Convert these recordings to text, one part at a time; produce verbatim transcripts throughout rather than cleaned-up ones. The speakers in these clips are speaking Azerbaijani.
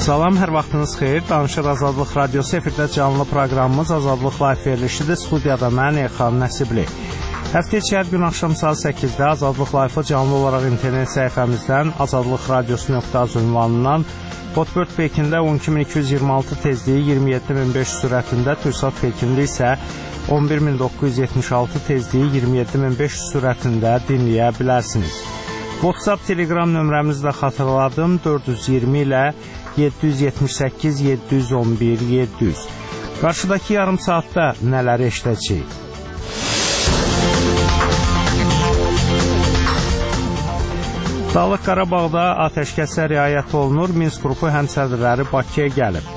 Salam, hər vaxtınız xeyir. Danışır Azadlıq Radiosu efirdə canlı proqramımız Azadlıq Live verilişidir. Studiyada mən Elxan Nəsibli. Həftə içi hər gün axşam saat səkkizdə Azadlıq Live-ı canlı olaraq internet səhifəmizdən azadlıq radiosu nöqtə az ünvanından Hotbird Pekində on iki min iki yüz iyirmi altı tezliyi iyirmi yeddi min beş yüz sürətində, Türksat Pekində isə on bir min doqquz yüz yetmiş altı tezliyi iyirmi yeddi min beş yüz sürətində dinləyə bilərsiniz. WhatsApp, Telegram nömrəmizi də xatırladım. dörd yüz iyirmi ilə yeddi yüz yetmiş səkkiz yeddi yüz on bir yeddi yüz. Qarşıdakı yarım saatdə nələri eşidəcəyik? Dağlıq Qarabağda atəşkəsə riayət olunur. Minsk qrupu həmsədrləri Bakıya gəlib.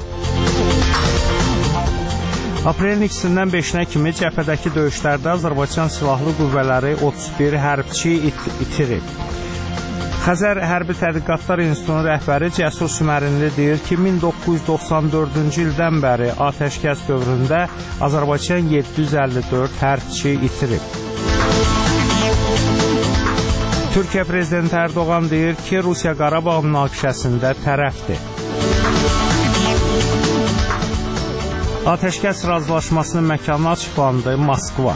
Aprelin ikisindən beşinə kimi cəbhədəki döyüşlərdə Azərbaycan Silahlı Qüvvələri otuz bir hərbçi it itirib. Xəzər Hərbi Tədqiqatlar İnstitutunun rəhbəri Cəsur Sümərinli deyir ki, min doqquz yüz doxsan dördüncü ildən bəri atəşkəs dövründə Azərbaycan yeddi yüz əlli dörd hərbçi itirib. Türkiyə Prezidenti Erdoğan deyir ki, Rusiya Qarabağ münaqişəsində tərəfdir. Atəşkəs razılaşmasının məkanı açıqlandı, Moskva.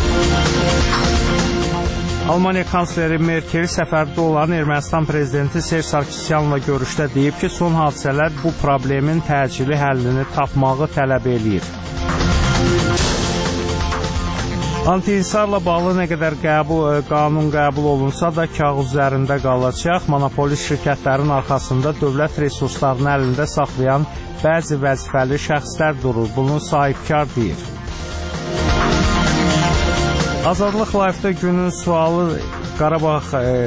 Almaniya kansleri Merkel səfərdə olan Ermənistan prezidenti Serj Sarkisyanla görüşdə deyib ki, son hadisələr bu problemin təcili həllini tapmağı tələb eləyir. Anti-insarla bağlı nə qədər qəbul, qanun qəbul olunsa da kağız üzərində qalacaq. Monopolist şirkətlərin arxasında dövlət resurslarını əlində saxlayan bəzi vəzifəli şəxslər durur. Bunu sahibkar deyir. Azadlıq Live-da günün sualı Qarabağ e,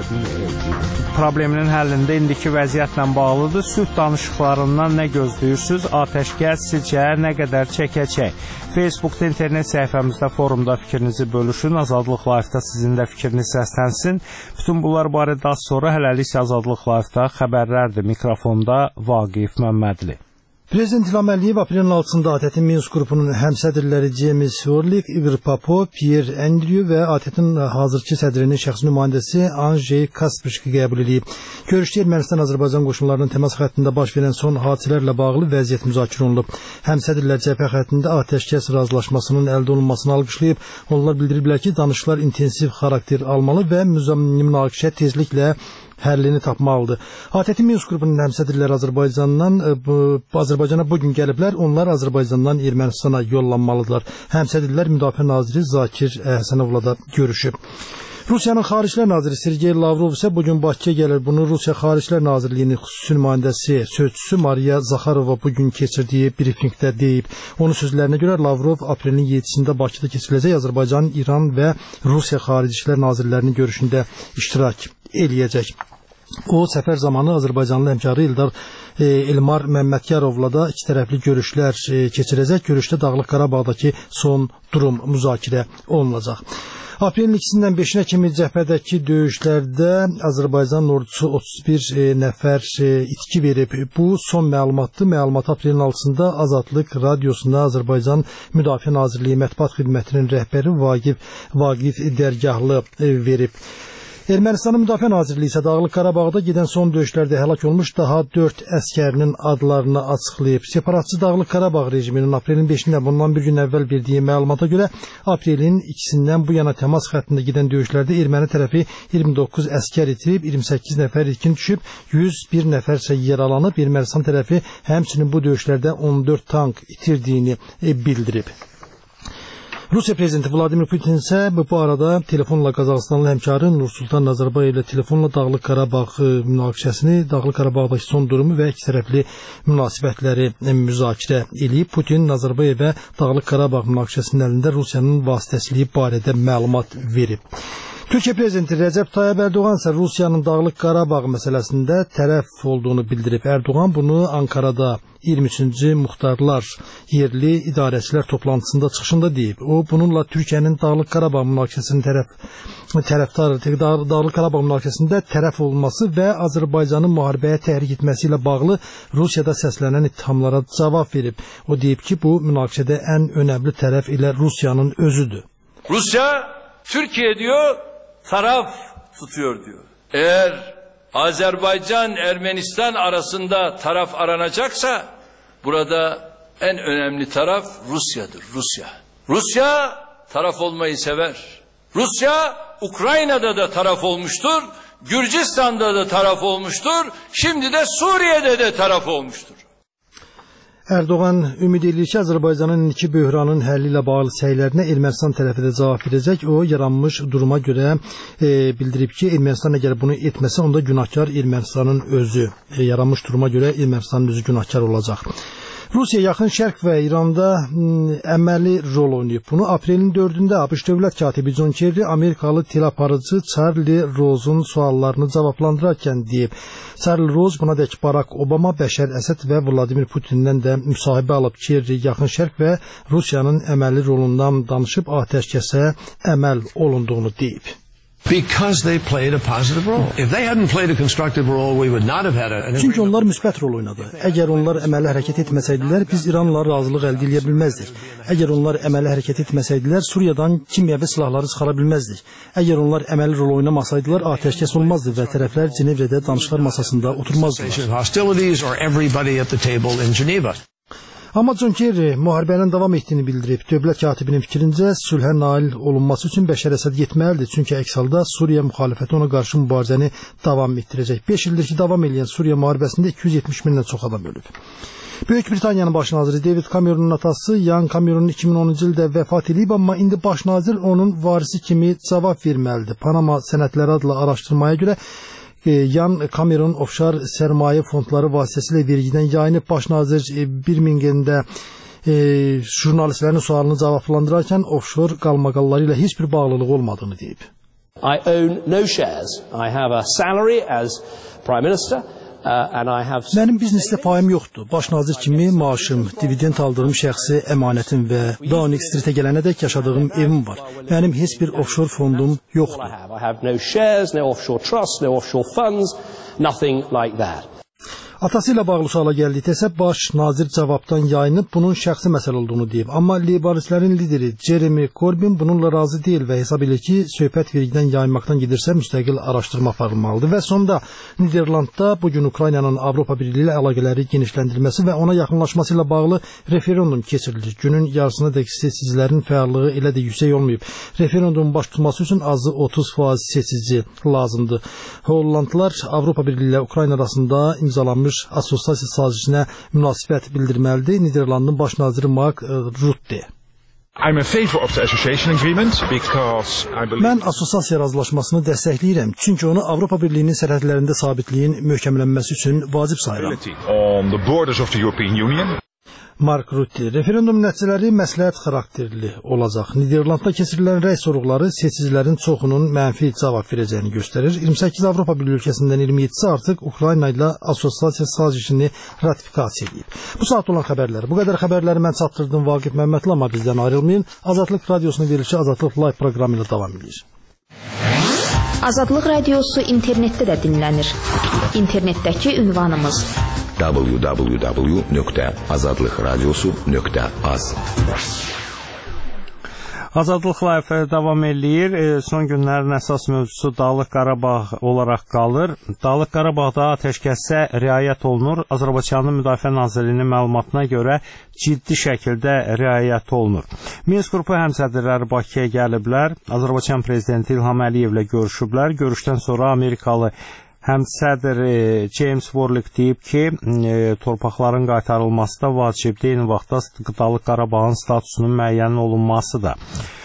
probleminin həllində indiki vəziyyətlə bağlıdır. Sülh danışıqlarından nə gözləyirsiniz? Atəşkəs sizcə nə qədər çəkəcək? Facebookda, internet səhifəmizdə, forumda fikrinizi bölüşün. Azadlıq Live-da sizin də fikriniz səslənsin. Bütün bunlar barədə az sonra hələlik Azadlıq Live-da xəbərlərdir. Mikrofonda Vaqif Məmmədli. Prezident İlham Əliyev aprelin altısında A T T-in Minsk qrupunun həmsədrləri James Orlik, Igor Popov, Pierre Andrew və A T T-in hazırki sədrinin şəxsi nümayəndəsi Andrey Kasprişki qəbul edib. Görüşdə Ermənistan-Azərbaycan qoşunlarının təmas xəttində baş verən son hadisələrlə bağlı vəziyyət müzakirə olunub. Həmsədrlər cəbhə xəttində atəşkəs razılaşmasının əldə olunmasını alqışlayıb. Onlar bildiriblər ki, danışıqlar intensiv xarakter almalı və münaqişə tezliklə həllini tapmalıdır. A T T Minsk qrupunun həmsədrləri Azərbaycandan bu, Azərbaycana bugün gəliblər. Onlar Azərbaycandan Ermənistana yollanmalıdırlar. Həmsədrlər Müdafiə naziri Zakir Həsənovla da görüşüb. Rusiyanın Xariclər naziri Sergey Lavrov isə bugün Bakıya gəlir. Bunu Rusiya Xariclər Nazirliyinin xüsusi nümayəndəsi, sözçüsü Mariya Zakharova bugün keçirdiyi brifinqdə deyib. Onun sözlərinə görə Lavrov aprelin yeddisində Bakıda keçiriləcək Azərbaycan, İran və Rusiya Xarici İşlər Nazirlərinin görüşündə iştirak eləyəcək. O, səfər zamanı Azərbaycanlı həmkarı İldar e, Elmar Məmmədyarovla da iki tərəfli görüşlər e, keçirəcək. Görüşdə Dağlıq Qarabağdakı son durum müzakirə olunacaq. Aprelin ikisindən beşinə kimi cəbhədəki döyüşlərdə Azərbaycan ordusu otuz bir e, nəfər e, itki verib. Bu son məlumatdır. Məlumat aprelin altısında Azadlıq Radiosunda Azərbaycan Müdafiə Nazirliyi Mətbuat Xidmətinin rəhbəri Vaqif, Vaqif Dərgahlı e, verib. Ermənistanın Müdafiə Nazirliyi isə Dağlıq Qarabağda gedən son döyüşlərdə həlak olmuş daha dörd əskərinin adlarını açıqlayıb. Separatçı Dağlıq Qarabağ rejiminin aprelin beşində bundan bir gün əvvəl verdiyi məlumata görə aprelin ikisindən bu yana təmas xəttində gedən döyüşlərdə erməni tərəfi iyirmi doqquz əskər itirib, iyirmi səkkiz nəfər itkin düşüb, yüz bir nəfər isə yaralanıb. Ermənistan tərəfi həmçinin bu döyüşlərdə on dörd tank itirdiyini bildirib. Rusiya prezidenti Vladimir Putin isə bu arada telefonla Qazaxıstanlı həmkarı Nursultan Nazarbayev ilə telefonla Dağlıq Qarabağ münaqişəsini, Dağlıq Qarabağdakı son durumu və ikitərəfli münasibətləri müzakirə eləyib. Putin Nazarbayev və Dağlıq Qarabağ münaqişəsinin əlində Rusiyanın vasitəçiliyi barədə məlumat verib. Türkiyə prezidenti Rəcəb Tayyib Erdoğan isə Rusiyanın Dağlıq Qarabağ məsələsində tərəf olduğunu bildirib. Erdoğan bunu Ankarada iyirmi üçüncü Muxtarlar Yerli İdarəçilər toplantısında çıxışında deyib. O, bununla Türkiyənin Dağlıq Qarabağ münaqişəsinin tərəf, tərəfdarı, Dağlıq Qarabağ münaqişəsində tərəf olması və Azərbaycanın müharibəyə təhrik etməsi ilə bağlı Rusiyada səslənən ittihamlara cavab verib. O deyib ki, bu münaqişədə ən önəmli tərəf ilə Rusiyanın özüdür. Rusya, Türkiye diyor, taraf tutuyor diyor. Eğer Azerbaycan-Ermenistan arasında taraf aranacaksa burada en önemli taraf Rusya'dır. Rusya. Rusya taraf olmayı sever. Rusya Ukrayna'da da taraf olmuştur. Gürcistan'da da taraf olmuştur. Şimdi de Suriye'de de taraf olmuştur. Erdoğan ümid edir ki, Azərbaycanın iki böhranın həlli ilə bağlı səylərinə Ermənistan tərəfi də cavab verəcək. O, yaranmış duruma görə e, bildirib ki, Ermənistan əgər bunu etməsə, onda günahkar Ermənistanın özü. E, yaranmış duruma görə Ermənistanın özü günahkar olacaq. Rusiya Yaxın Şərq və İranda əməli rol oynayıb. Bunu aprelin dördündə ABŞ dövlət katibi John Kerry Amerikalı teleaparıcı Charlie Rose'un suallarını cavablandırarkən deyib. Charlie Rose buna dək Barack Obama, Bəşər Əsəd və Vladimir Putindən də müsahibə alıb. Kerry Yaxın Şərq və Rusiyanın əməli rolundan danışıb atəşkəsə əməl olunduğunu deyib. Because they played a positive role. If they hadn't played a constructive role, we would not have had a... Çünki onlar müsbət rol oynadı. Əgər onlar əməli hərəkət etməsəydilər, biz İranla razılıq əldə edə bilməzdik. Əgər onlar əməli hərəkət etməsəydilər, Suriyadan kimyəvi silahları çıxara bilməzdik. Əgər onlar əməli rol oynamasaydılar, atəşkəs olmazdı və tərəflər Cenevrədə danışıqlar masasında oturmazdılar. Hostilities or everybody at the table in Geneva. Amma John Kerry müharibənin davam etdiyini bildirib. Dövlət katibinin fikrincə sülhə nail olunması üçün Bəşər Əsəd getməlidir. Çünki əks halda Suriya müxalifəti ona qarşı mübarizəni davam etdirəcək. beş ildir ki, davam edən Suriya müharibəsində iki yüz yetmiş mindən çox adam ölüb. Böyük Britaniyanın baş naziri David Cameron'un atası Ian Cameron iki min onuncu ildə vəfat edib, amma indi baş nazir onun varisi kimi cavab verməlidir. Panama sənədləri adlı araşdırmaya görə Ian Cameron ofşar sərmayə fondları vasitəsilə vergidən yayınıb. Baş nazir Birmingemdə e, jurnalistlərin sualını cavablandırarkən ofşor qalmaqalları ilə heç bir bağlılığı olmadığını deyib. I own no shares. I have a salary as Prime Minister. Mənim biznesdə payım yoxdur. Baş nazir kimi maaşım, dividend aldığım şəxsi əmanətim və Downing Streetə gələnədək yaşadığım evim var. Mənim heç bir offshore fondum yoxdur. I have no shares, no offshore trusts, no offshore funds, nothing like that. Atası ilə bağlı suala gəldikdə isə baş nazir cavabdan yayınıb bunun şəxsi məsələ olduğunu deyib. Amma liberalistlərin lideri Jeremy Corbyn bununla razı deyil və hesab edir ki, söhbət vergidən yayınmaqdan gedirsə müstəqil araşdırma aparılmalıdır. Və sonda Niderlandda bugün Ukraynanın Avropa Birliyi ilə əlaqələri genişləndirilməsi və ona yaxınlaşması ilə bağlı referendum keçirilir. Günün yarısına dək seçicilərin fəallığı elə də yüksək olmayıb. Referendumun baş tutması üçün azı otuz faiz seçici lazımdır. Hollandlılar Avropa Birliyi ilə Ukrayna arasında imzalanmış assosiasiya sazişinə münasibət bildirməlidir. Niderlandın baş naziri Mark Rutte. Mən assosiasiya razılaşmasını dəstəkləyirəm, çünki onu Avropa Birliyinin sərhədlərində sabitliyin möhkəmlənməsi üçün vacib sayıram. Mark Rutte, referendum nəticələri məsləhət xarakterli olacaq. Niderlandda keçirilən rəy soruqları seçicilərin çoxunun mənfi cavab verəcəyini göstərir. iyirmi səkkiz Avropa Birliyi ölkəsindən iyirmi yedisi artıq Ukrayna ilə assosiasiya sazişini ratifikasiya edib. Bu saat olan xəbərlər. Bu qədər xəbərləri mən çatdırdım Vaqif Məmmədli, amma bizdən ayrılmayın. Azadlıq Radiosunun verilişi Azadlıq Live proqramı ilə davam edir. Azadlıq Radiosu internetdə də dinlənir. İnternetdəki ünvanımız w w w nöqtə azadlıq radiosu nöqtə az. Azadlıq Live davam eləyir. E, son günlərin əsas mövzusu Dağlıq Qarabağ olaraq qalır. Dağlıq Qarabağda atəşkəsə riayət olunur. Azərbaycanın Müdafiə Nazirliyinin məlumatına görə ciddi şəkildə riayət olunur. Minsk qrupu həmsədrləri Bakıya gəliblər. Azərbaycan Prezidenti İlham Əliyevlə görüşüblər. Görüşdən sonra Amerikalı həmsədr James Warlick deyib ki, e, torpaqların qaytarılması da vacibdir, eyni vaxtda Dağlıq Qarabağın statusunun müəyyən olunması da.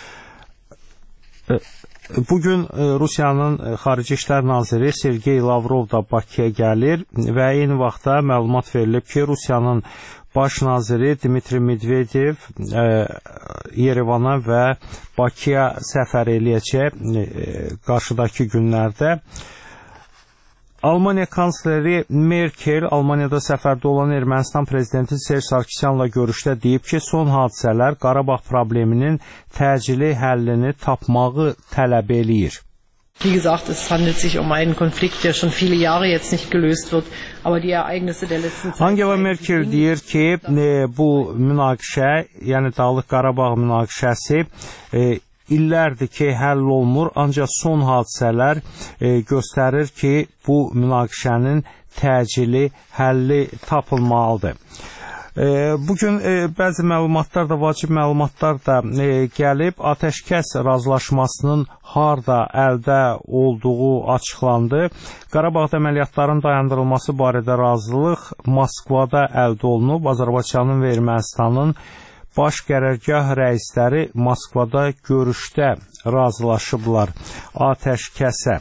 E, bugün e, Rusiyanın Xarici İşlər Naziri Sergey Lavrov da Bakıya gəlir və eyni vaxtda məlumat verilib ki, Rusiyanın baş naziri Dmitri Medvedev e, Yerevana və Bakıya səfər eləyəcək e, qarşıdakı günlərdə. Almaniya kansleri Merkel Almaniyada səfərdə olan Ermənistan prezidenti Serj Sarkisyanla görüşdə deyib ki, son hadisələr Qarabağ probleminin təcili həllini tapmağı tələb eləyir. Wie gesagt, es handelt sich um einen Konflikt, der schon viele Jahre jetzt nicht gelöst wird, aber die Ereignisse der letzten Zeit... Angela Merkel deyir ki, e, bu münaqişə, yəni Dağlıq Qarabağ münaqişəsi e, illərdir ki, həll olunmur, ancaq son hadisələr e, göstərir ki, bu münaqişənin təcili həlli tapılmalıdır. Bugün bəzi məlumatlar da, vacib məlumatlar da gəlib. Atəşkəs razılaşmasının harda əldə olduğu açıqlandı. Qarabağda əməliyyatların dayandırılması barədə razılıq Moskvada əldə olunub. Azərbaycanın və Ermənistanın baş qərargah rəisləri Moskvada görüşdə razılaşıblar atəşkəsə.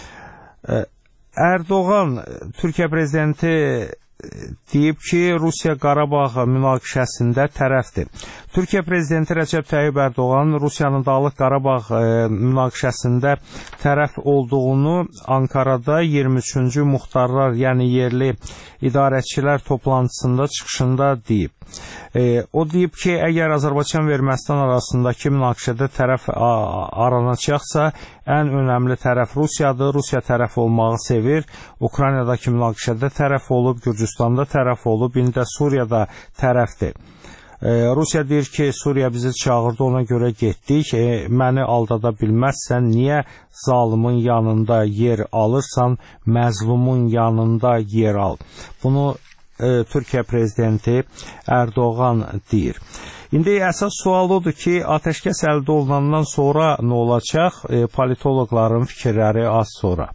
Erdoğan, Türkiyə prezidenti deyib ki, Rusiya Qarabağ münaqişəsində tərəfdir. Türkiyə prezidenti Rəcəb Tayyib Erdoğan Rusiyanın Dağlıq Qarabağ e, münaqişəsində tərəf olduğunu Ankarada iyirmi üçüncü muxtarlar, yəni yerli idarəçilər toplantısında çıxışında deyib. E, o deyib ki, əgər Azərbaycan və Ermənistan arasındakı münaqişədə tərəf aranacaqsa, ən önəmli tərəf Rusiyadır. Rusiya tərəf olmağı sevir. Ukraynadakı münaqişədə tərəf olub, Gürcüstanda tərəf olub, indi də Suriyada tərəfdir. E, Rusiya deyir ki, Suriya bizi çağırdı, ona görə getdik. E, məni aldada bilməzsən, niyə zalimin yanında yer alırsan, məzlumun yanında yer al. Bunu e, Türkiyə prezidenti Erdoğan deyir. İndi əsas sual odur ki, atəşkəs əldə olunandan sonra nə olacaq? E, politoloqların fikirləri az sonra.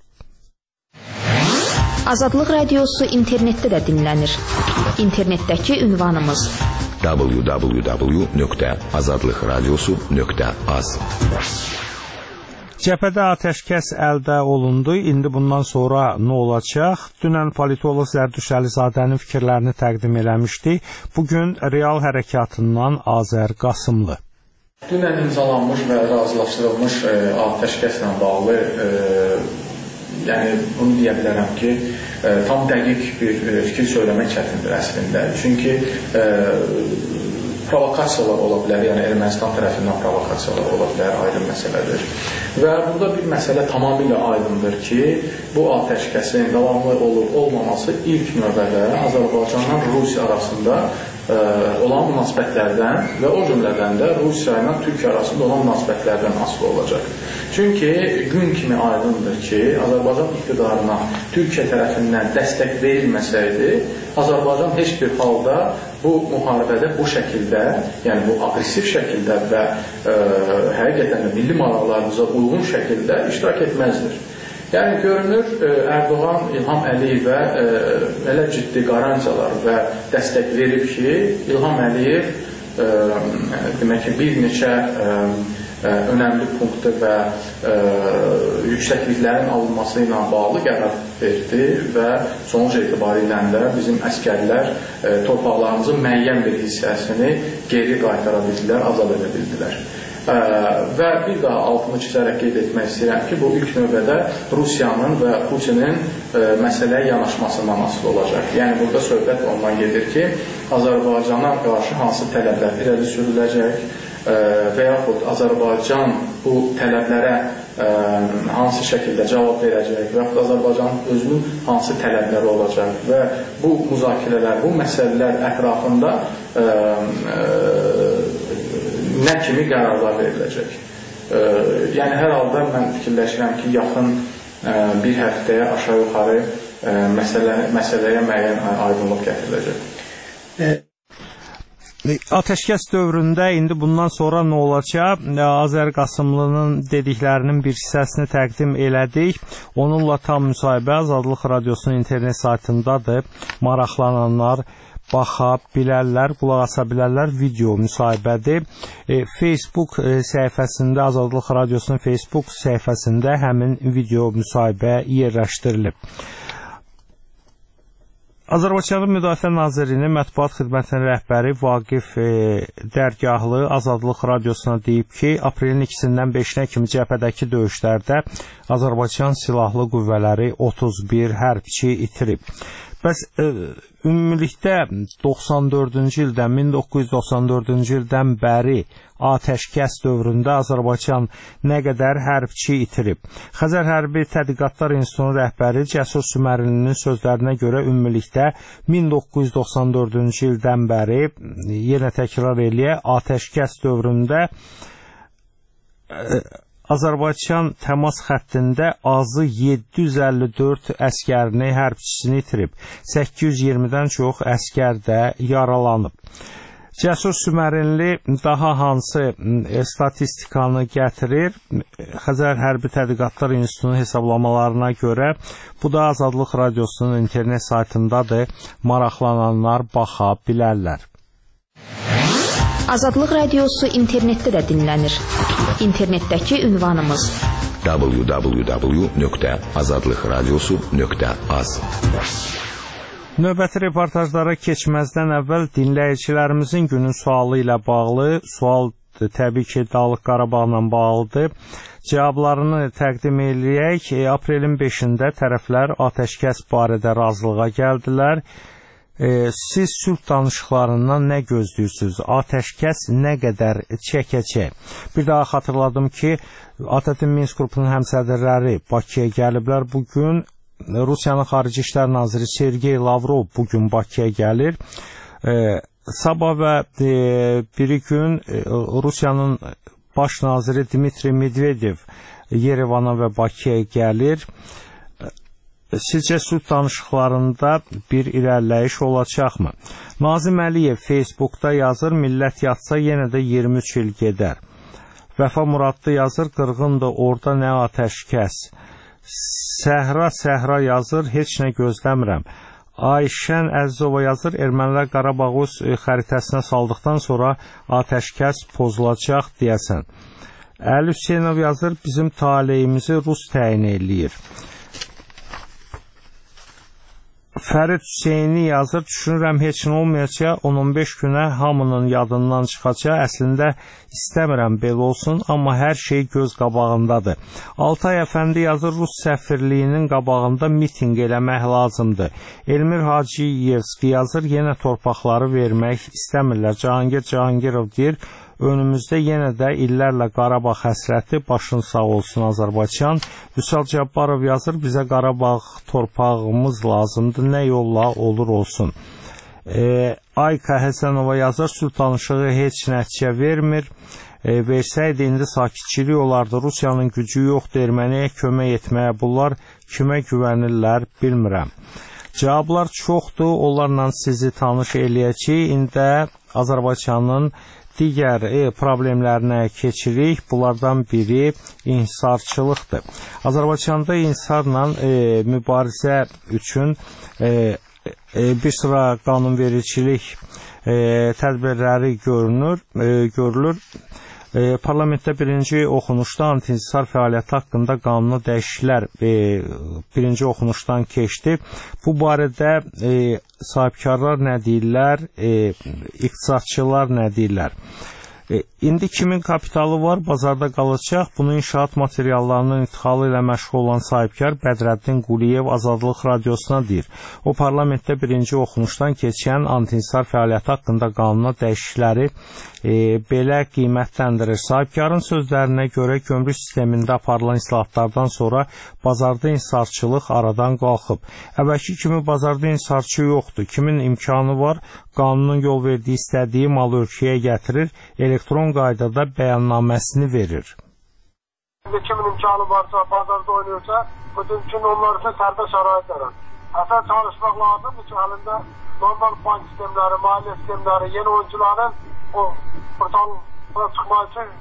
Azadlıq Radiosu internetdə də dinlənir. İnternetdəki ünvanımız w w w nöqtə azadlıq radiosu nöqtə az. Cəbhədə atəşkəs əldə olundu. İndi bundan sonra nə olacaq? Dünən politolog Zərdüş Əlizadənin fikirlərini təqdim eləmişdik. Bugün real hərəkatından Azər Qasımlı. Dünən imzalanmış və razılaşdırılmış e, atəşkəslə bağlı e, yəni bunu deyə bilərəm ki, e, tam dəqiq bir e, fikir söyləmək çətindir əslində. Çünki e, provokasiyalar ola bilər, yəni Ermənistan tərəfindən provokasiyalar ola bilər, aydın məsələdir. Və burada bir məsələ tamamilə aydındır ki, bu atəşkəsin davamlı olub-olmaması ilk növbədə Azərbaycanla Rusiya arasında ə, olan münasibətlərdən və o cümlədən də Rusiya ilə Türkiyə arasında olan münasibətlərdən asılı olacaq. Çünki gün kimi aydındır ki, Azərbaycan iqtidarına Türkiyə tərəfindən dəstək verilməsəydi, Azərbaycan heç bir halda bu müharibədə bu şəkildə, yəni bu aqressiv şəkildə və ə, həqiqətən də milli maraqlarımıza uyğun şəkildə iştirak etməzdir. Yəni görünür, Erdoğan İlham Əliyevə ə, elə ciddi qarantiyalar və dəstək verib ki, İlham Əliyev ə, demək ki, bir neçə ə, ə, önəmli punktu və ə, yüksəkliklərin alınması ilə bağlı qərar verdi və sonuc etibarilə də bizim əskərlər ə, torpaqlarımızın müəyyən bir hissəsini geri qaytara bildilər, azad edə bildilər. Ə, və bir daha altını çizərək qeyd etmək istəyirəm ki, bu ilk növbədə Rusiyanın və Putinin ə, məsələyə yanaşmasından asılı olacaq. Yəni burada söhbət ondan gedir ki, Azərbaycana qarşı hansı tələblər irəli sürüləcək ə, və yaxud Azərbaycan bu tələblərə ə, hansı şəkildə cavab verəcək və yaxud Azərbaycanın özünün hansı tələbləri olacaq və bu müzakirələr, bu məsələlər ətrafında ə, ə, nə kimi qərarlar veriləcək. E, yəni, hər halda mən fikirləşirəm ki, yaxın e, bir həftəyə aşağı-yuxarı e, məsələ, məsələyə müəyyən aydınlıq gətiriləcək. E, Atəşkəs dövründə indi bundan sonra nə olacaq? Azər Qasımlının dediklərinin bir hissəsini təqdim elədik. Onunla tam müsahibə Azadlıq Radiosunun internet saytındadır. Maraqlananlar baxa bilərlər, qulaq asa bilərlər, video müsahibədir. E, Facebook e, səhifəsində, Azadlıq Radiosunun Facebook səhifəsində həmin video müsahibə yerləşdirilib. Azərbaycanın Müdafiə Nazirliyinin Mətbuat Xidmətinin rəhbəri Vaqif e, Dərgahlı Azadlıq Radiosuna deyib ki, aprelin ikisindən beşinə kimi cəbhədəki döyüşlərdə Azərbaycan Silahlı Qüvvələri otuz bir hərbçi itirib. Bəs e, ümumilikdə doxsan dördüncü ildən, min doqquz yüz doxsan dördüncü ildən bəri atəşkəs dövründə Azərbaycan nə qədər hərbçi itirib? Xəzər Hərbi Tədqiqatlar İnstitutunun rəhbəri Cəsur Sümərlinin sözlərinə görə ümumilikdə min doqquz yüz doxsan dördüncü ildən bəri, yenə təkrar eləyə, atəşkəs dövründə Azərbaycan təmas xəttində azı yeddi yüz əlli dörd əskərini, hərbçisini itirib. səkkiz yüz iyirmidən çox əskər də yaralanıb. Cəsur Sümərinli daha hansı statistikanı gətirir? Xəzər Hərbi Tədqiqatlar İnstitutunun hesablamalarına görə bu da Azadlıq Radiosunun internet saytındadır. Maraqlananlar baxa bilərlər. Azadlıq Radiosu internetdə də dinlənir. İnternetdəki ünvanımız w w w nöqtə azadlıq radiosu nöqtə az. Növbəti reportajlara keçməzdən əvvəl dinləyicilərimizin günün sualı ilə bağlı, sual təbii ki, Dağlıq Qarabağla bağlıdır. Cavablarını təqdim eləyək. Aprelin beşində tərəflər atəşkəs barədə razılığa gəldilər. Siz sülh danışıqlarından nə gözləyirsiniz? Atəşkəs nə qədər çəkəcək? Bir daha xatırladım ki, ATƏT-in Minsk qrupunun həmsədrləri Bakıya gəliblər bugün. Rusiyanın Xarici İşlər Naziri Sergey Lavrov bugün Bakıya gəlir. Sabah və biri gün Rusiyanın baş naziri Dmitri Medvedev Yerevana və Bakıya gəlir. Sizcə sülh danışıqlarında bir irəliləyiş olacaqmı? Nazim Əliyev Facebookda yazır, millət yatsa yenə də iyirmi üç il gedər. Vəfa Muradlı yazır, qırğındır orada nə atəşkəs. Səhra Səhra yazır, heç nə gözləmirəm. Ayşən Əzzova yazır, ermənilər Qarabağı öz xəritəsinə saldıqdan sonra atəşkəs pozulacaq deyəsən. Əli Hüseynov yazır, bizim taleyimizi Rus təyin eləyir. Fərid Hüseyni yazır, düşünürəm heç nə olmayacaq, on on beş günə hamının yadından çıxacaq, əslində istəmirəm belə olsun, amma hər şey göz qabağındadır. Altay Əfəndi yazır, Rus səfirliyinin qabağında miting eləmək lazımdır. Elmir Hacıyevski yazır, yenə torpaqları vermək istəmirlər. Cahangir Cahangirov deyir, önümüzdə yenə də illərlə Qarabağ həsrəti, başın sağ olsun Azərbaycan. Vüsal Cabbarov yazır, bizə Qarabağ torpağımız lazımdır, nə yolla olur olsun. E, Ayka Həsənova yazır, sülh danışığı heç nəticə vermir. E, versəydi indi sakitçilik olardı. Rusiyanın gücü yoxdur, erməniyə kömək etməyə. Bunlar kimə güvənirlər, bilmirəm. Cavablar çoxdur, onlarla sizi tanış eləyəcək. İndi Azərbaycanın digər e, problemlərinə keçirik. Bunlardan biri inhisarçılıqdır. Azərbaycanda inhisarla e, mübarizə üçün e, e, bir sıra qanunvericilik e, tədbirləri görünür, e, görülür. E, parlamentdə birinci oxunuşda anti-inhisar fəaliyyəti haqqında qanuna dəyişikliklər e, birinci oxunuşdan keçdi. Bu barədə e, sahibkarlar nə deyirlər, e, iqtisadçılar nə deyirlər? E, indi kimin kapitalı var, bazarda qalacaq. Bunu inşaat materiallarının ixalı ilə məşğul olan sahibkar Bədrəddin Quliyev Azadlıq Radiosuna deyir. O, parlamentdə birinci oxunuşdan keçən anti-inhisar fəaliyyəti haqqında qanuna dəyişiklikləri e, belə qiymətləndirir. Sahibkarın sözlərinə görə gömrük sistemində aparılan islahatlardan sonra bazarda inhisarçılıq aradan qalxıb. Əvvəlki kimi bazarda inhisarçı yoxdur. Kimin imkanı var, qanunun yol verdiyi istədiyi malı ölkəyə gətirir, elektron qaydada bəyannaməsini verir. Kimin imkanı varsa, bazarda oynuyorsa, bütün gün onlar üçün sərbəst şərait yarar. Əsas çalışmaq lazımdır ki, əlində normal bank sistemləri, maliyyə sistemləri, yeni oyuncuların o ortalığa çıxmaq üçün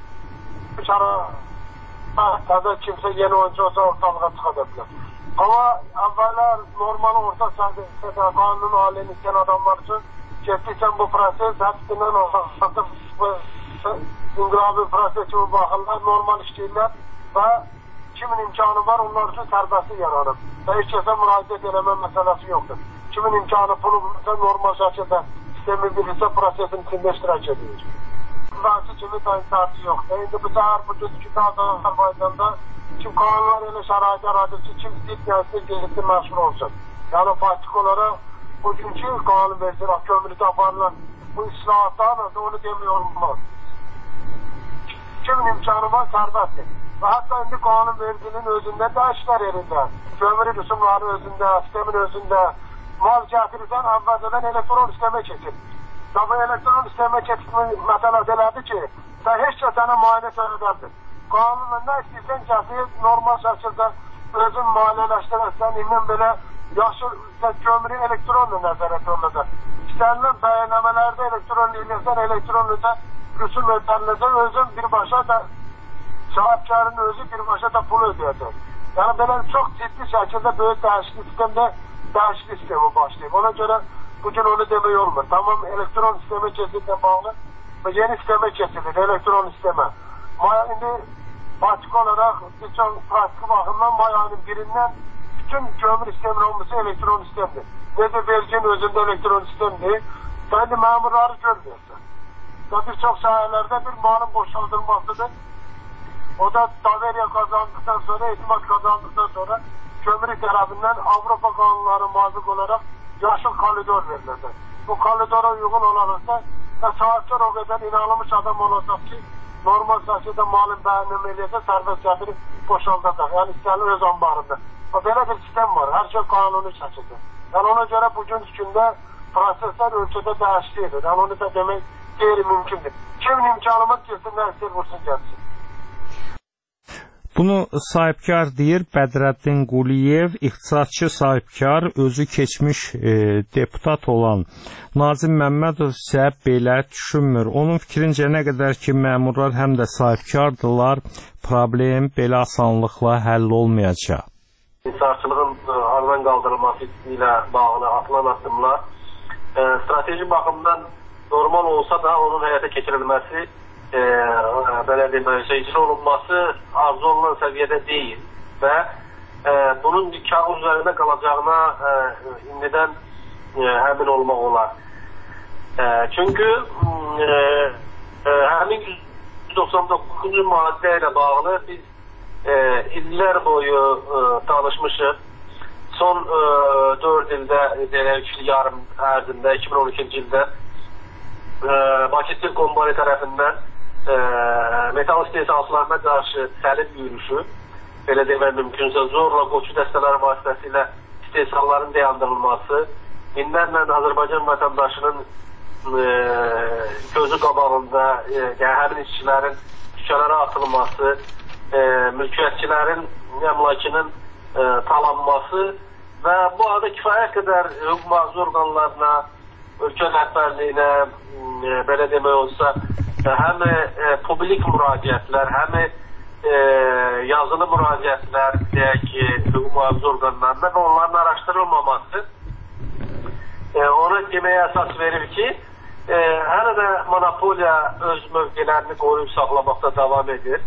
şərait kimsə yeni oyuncu olsa ortalığa çıxadabilir. Ama əvvəllər normal orta səviyyədə qanunun aliyini istəyən adamlar üçün getdikcə bu proses həbsindən ortalıqda inqilabı proses kimi baxırlar, normal işləyirlər və kimin imkanı var, onlar üçün sərbəstlik yaranır. Və heç kəsə müraciət eləmə məsələsi yoxdur. Kimin imkanı pulu bulursa, normal şəkildə sistemi bilirsə, prosesin içində iştirak edilir. Vəsi kimi tayinatı yoxdur. İndi bu səhər bu düzgü Azərbaycanda kim qanunlar elə şərait yaradır ki, kim istəyirsə gelibdir məşğul olsun. Yəni faktik olaraq bugünkü qanun versin, kömürlükdə aparılan bu islahatlarla da onu demək olmaz. Kimin imkanı var, sərbəstdir. Və hətta indi qanun vericinin özündə dəyişikliklər yerində, kömür rüsumları özündə, sistemin özündə, mal gətirirsən, əvvəlcədən elektron sistemə keçir. Və bu elektron sistemə keçirmək məsələsi elədir ki, sən heç kəs sənə müayinə törədərdir. qanunla nə istəyirsən gətir, normal şəkildə özün maliyyələşdirəsən, indən belə yaşıl kömürü elektronla nəzarət olunacaq. İstənilən bəyənləmələrdə elektron eləyəsən, elektronla rüsum ödəniləcək, özün birbaşa da sahibkarın özü birbaşa da pul ödəyəcək. Yəni belə çox ciddi şəkildə böyük dəyişiklik sistemdə dəyişiklik sistemi başlayıb. Ona görə bugün onu demək olmur. Tamam, elektron sistemə kesildə bağlı və yeni sistemə kesilir, elektron sistemə. Maya indi açıq olaraq bir çox pratik baxımdan may ayının birindən bütün kömür sistemin olması elektron sistemdir. Necə verginin özündə elektron sistemdir, sən də məmurları görməyəsən. Və bir çox sahələrdə bir malın boşaldılmasıdır. O da daveriya kazandıktan sonra, etimat kazandıktan sonra kömürü tərəfindən Avropa qanunları muvafiq olaraq yaşıl koridor verilir. Bu koridora uyğun olarsa və sahibkar o qədər inanılmış adam olacaq ki, normal şəkildə malın bəyənləm eləyəcə sərbəst gətirib boşaldacaq. Yəni istəyəli öz ambarında. Belə bir sistem var, hər şey qanuni şəkildə. Yəni ona görə bugün gündə proseslər ölkədə dəyişlidir. Yəni onu da demək qeyri-mümkündür. Kimin imkanımız kesin, nə istəyir vursun gəlsin. Bunu sahibkar deyir Bədrəddin Quliyev, iqtisadçı sahibkar, özü keçmiş e, deputat olan Nazim Məmmədov isə belə düşünmür. Onun fikrincə nə qədər ki, məmurlar həm də sahibkardırlar, problem belə asanlıqla həll olmayacaq. İnhisarçılığın aradan qaldırılması ilə bağlı atılan addımlar e, strateji baxımdan normal olsa da onun həyata keçirilməsi E, belə demək, icra olunması arzu olunan səviyyədə deyil və e, bunun kağız üzərində qalacağına e, indidən e, həmin olmaq olar. E, çünki e, e, həmin yüz doxsan doqquzuncu maddə ilə bağlı biz e, illər boyu e, danışmışıq. Son e, dörd ildə, deyək, yarım ərzində, iki min on ikinci ildə e, Bakı Stil Kombani tərəfindən E, metal istehsalçılarına qarşı səlib yürüyüşü, belə demək mümkünsə zorla qoçu dəstələri vasitəsilə istehsalların dayandırılması, minlərlə Azərbaycan vətəndaşının e, gözü qabağında e, yəni həmin işçilərin küçələrə atılması, e, mülkiyyətçilərin, əmlakının e, talanması və bu arada kifayət qədər hüquq mühafizə orqanlarına, ölkə rəhbərliyinə, e, belə demək olsa, həm e, publik müraciətlər, həm e, yazılı müraciətlər, deyək ki, hüquq mühafizə orqanlarında və onların araşdırılmaması e, ona deməyə əsas verir ki, e, hələ də monopoliya öz mövqelərini qoruyub saxlamaqda davam edir.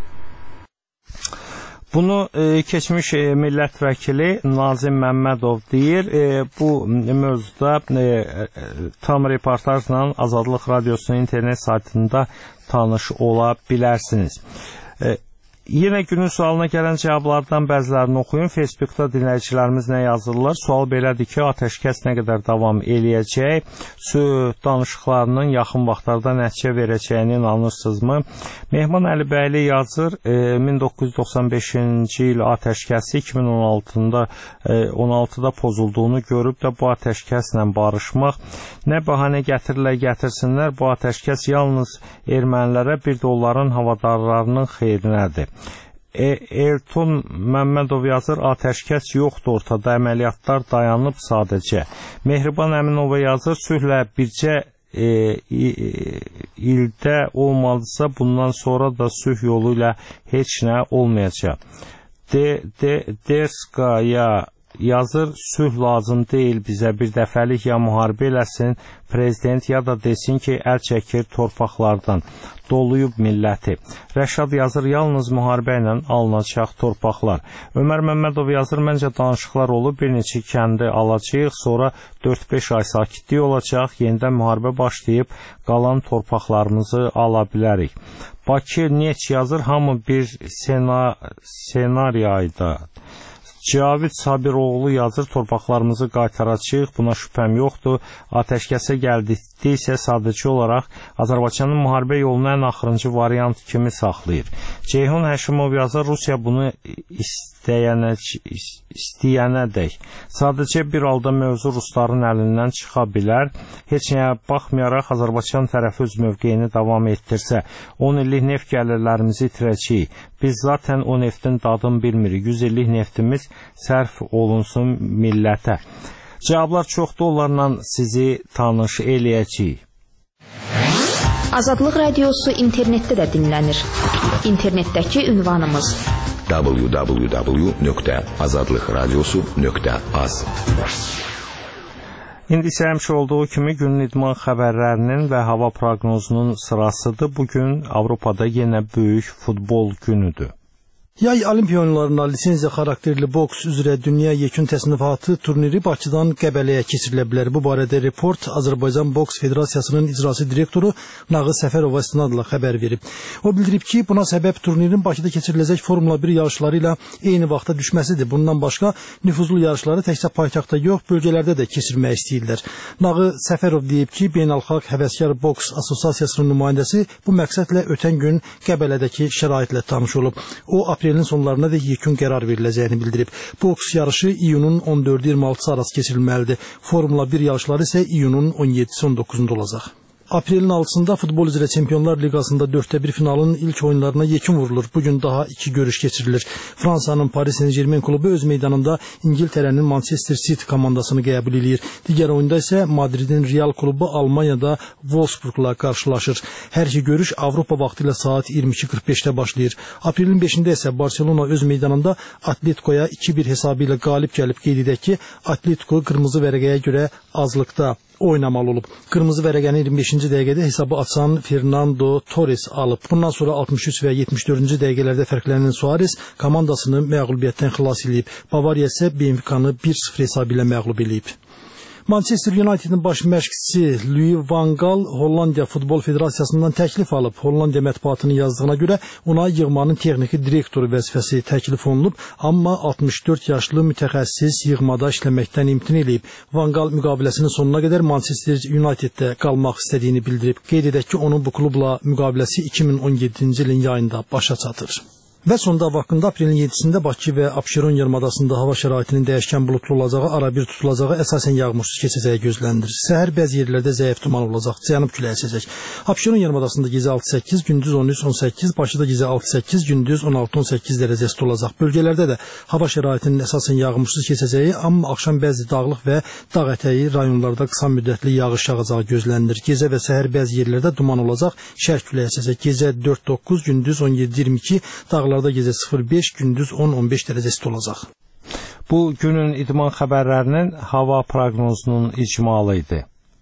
Bunu e, keçmiş e, millət vəkili Nazim Məmmədov deyir. E, bu mövzuda e, tam reportajla Azadlıq Radiosunun internet saytında tanış ola bilərsiniz. E, Yenə günün sualına gələn cavablardan bəzilərini oxuyun. Facebookda dinləyicilərimiz nə yazırlar? Sual belədir ki, atəşkəs nə qədər davam eləyəcək? Sülh danışıqlarının yaxın vaxtlarda nəticə verəcəyini inanırsınızmı? Mehman Əlibəyli yazır, e, min doqquz yüz doxsan beşinci il atəşkəsi iki min on altıda e, on altıda pozulduğunu görüb də bu atəşkəslə barışmaq nə bəhanə gətirirlər gətirsinlər, bu atəşkəs yalnız ermənilərə, bir də onların havadarlarının xeyrinədir. E, Ertun Məmmədov yazır, atəşkəs yoxdur ortada, əməliyyatlar dayanıb sadəcə. Mehriban Əminova yazır, sülhlə bircə e, e, ildə olmalıdsa, bundan sonra da sülh yolu ilə heç nə olmayacaq. De, de, Derskaya yazır, sülh lazım deyil bizə, bir dəfəlik ya müharibə eləsin prezident, ya da desin ki, əl çəkir torpaqlardan, doluyub milləti. Rəşad yazır, yalnız müharibə ilə alınacaq torpaqlar. Ömər Məmmədov yazır, məncə danışıqlar olub, bir neçə kəndi alacaq, sonra dörd beş ay sakitlik olacaq, yenidən müharibə başlayıb, qalan torpaqlarımızı ala bilərik. Bakı Neç yazır, hamı bir sena, senariyayda. Cavid Sabiroğlu yazır, torpaqlarımızı qaytaracaq, buna şübhəm yoxdur. Atəşkəsə gəldikdə sadəcə olaraq Azərbaycanın müharibə yolunu ən axırıncı variant kimi saxlayır. Ceyhun Həşimov yazır, Rusiya bunu istəyənə, istəyənədək. Sadəcə bir halda mövzu rusların əlindən çıxa bilər. Heç nəyə baxmayaraq Azərbaycan tərəfi öz mövqeyini davam etdirsə, on illik neft gəlirlərimizi itirəcəyik. Biz zaten o neftin dadını bilmirik. yüz illik neftimiz sərf olunsun millətə. Cavablar çoxdur, onlarla sizi tanış eləyəcəyik. Azadlıq Radiosu internetdə də dinlənir. İnternetdəki ünvanımız w w w nöqtə azadlıq radiosu nöqtə az. İndi isə həmişə olduğu kimi günün idman xəbərlərinin və hava proqnozunun sırasıdır. Bugün Avropada yenə böyük futbol günüdür. Yay Olimpiya oyunlarına lisenziya xarakterli boks üzrə dünya yekun təsnifatı turniri Bakıdan Qəbələyə keçirilə bilər. Bu barədə report Azərbaycan Boks Federasiyasının icrası direktoru Nağı Səfərova istinadla xəbər verib. O bildirib ki, buna səbəb turnirin Bakıda keçiriləcək Formula bir yarışları ilə eyni vaxta düşməsidir. Bundan başqa nüfuzlu yarışları təkcə paytaxtda yox, bölgələrdə də keçirmək istəyirlər. Nağı Səfərov deyib ki, Beynəlxalq Həvəskar Boks Assosiasiyasının nümayəndəsi bu məqsədlə ötən gün Qəbələdəki şəraitlə tanış olub. O, aprelin sonlarına da yekun qərar veriləcəyini bildirib. Boks yarışı iyunun on dördü iyirmi altısı arası keçirilməlidir. Formula bir yarışları isə iyunun on yeddisi on doqquzunda olacaq. Aprelin altısında futbol üzrə Çempionlar Liqasında dörddə bir finalın ilk oyunlarına yekun vurulur. Bugün daha iki görüş keçirilir. Fransanın Paris Saint-Germain klubu öz meydanında İngiltərənin Manchester City komandasını qəbul edir. Digər oyunda isə Madridin Real klubu Almaniyada Wolfsburgla qarşılaşır. Hər iki görüş Avropa vaxtı ilə saat iyirmi iki qırx beşdə başlayır. Aprelin beşində isə Barcelona öz meydanında Atleticoya iki bir hesabı ilə qalib gəlib. Qeyd edək ki, Atletico qırmızı vərəqəyə görə azlıqda oynamalı olub. Qırmızı vərəqəni iyirmi beşinci dəqiqədə hesabı açan Fernando Torres alıb. Bundan sonra altmış üç və yetmiş dördüncü dəqiqələrdə fərqlənən Suarez komandasını məğlubiyyətdən xilas edib. Bavariya isə Benfica'nı bir sıfır hesabı ilə məğlub edib. Manchester United'in baş məşqçisi Louis van Gaal Hollandiya Futbol Federasiyasından təklif alıb. Hollandiya mətbuatının yazdığına görə ona yığmanın texniki direktoru vəzifəsi təklif olunub, amma altmış dörd yaşlı mütəxəssis yığmada işləməkdən imtina edib. Van Gaal müqaviləsinin sonuna qədər Manchester United'də qalmaq istədiyini bildirib. Qeyd edək ki, onun bu klubla müqaviləsi iki min on yeddinci ilin yayında başa çatır. Və sonda vaxtında aprelin yeddisində Bakı və Abşeron yarımadasında hava şəraitinin dəyişkən buludlu olacağı, arabir tutulacağı, əsasən yağmursuz keçəcəyi gözlənilir. Səhər bəzi yerlərdə zəif duman olacaq, cənub küləyi əsəcək. Abşeron yarımadasında gecə altı səkkiz, gündüz on üç on səkkiz, Bakıda gecə altı səkkiz, gündüz on altı on səkkiz dərəcəsi olacaq. Bölgələrdə də hava şəraitinin əsasən yağmursuz keçəcəyi, amma axşam bəzi dağlıq və dağ ətəyi rayonlarda qısa müddətli yağış yağacağı gözlənilir. Gecə və səhər bəzi yerlərdə duman olacaq, şərq küləyi əsəcək. Gecə dörd doqquz, gündüz on yeddi iyirmi iki, dağlar gecə sıfır beş, gündüz on on beş dərəcəsi olacaq. Bu günün idman xəbərlərinin hava proqnozunun icmalı idi.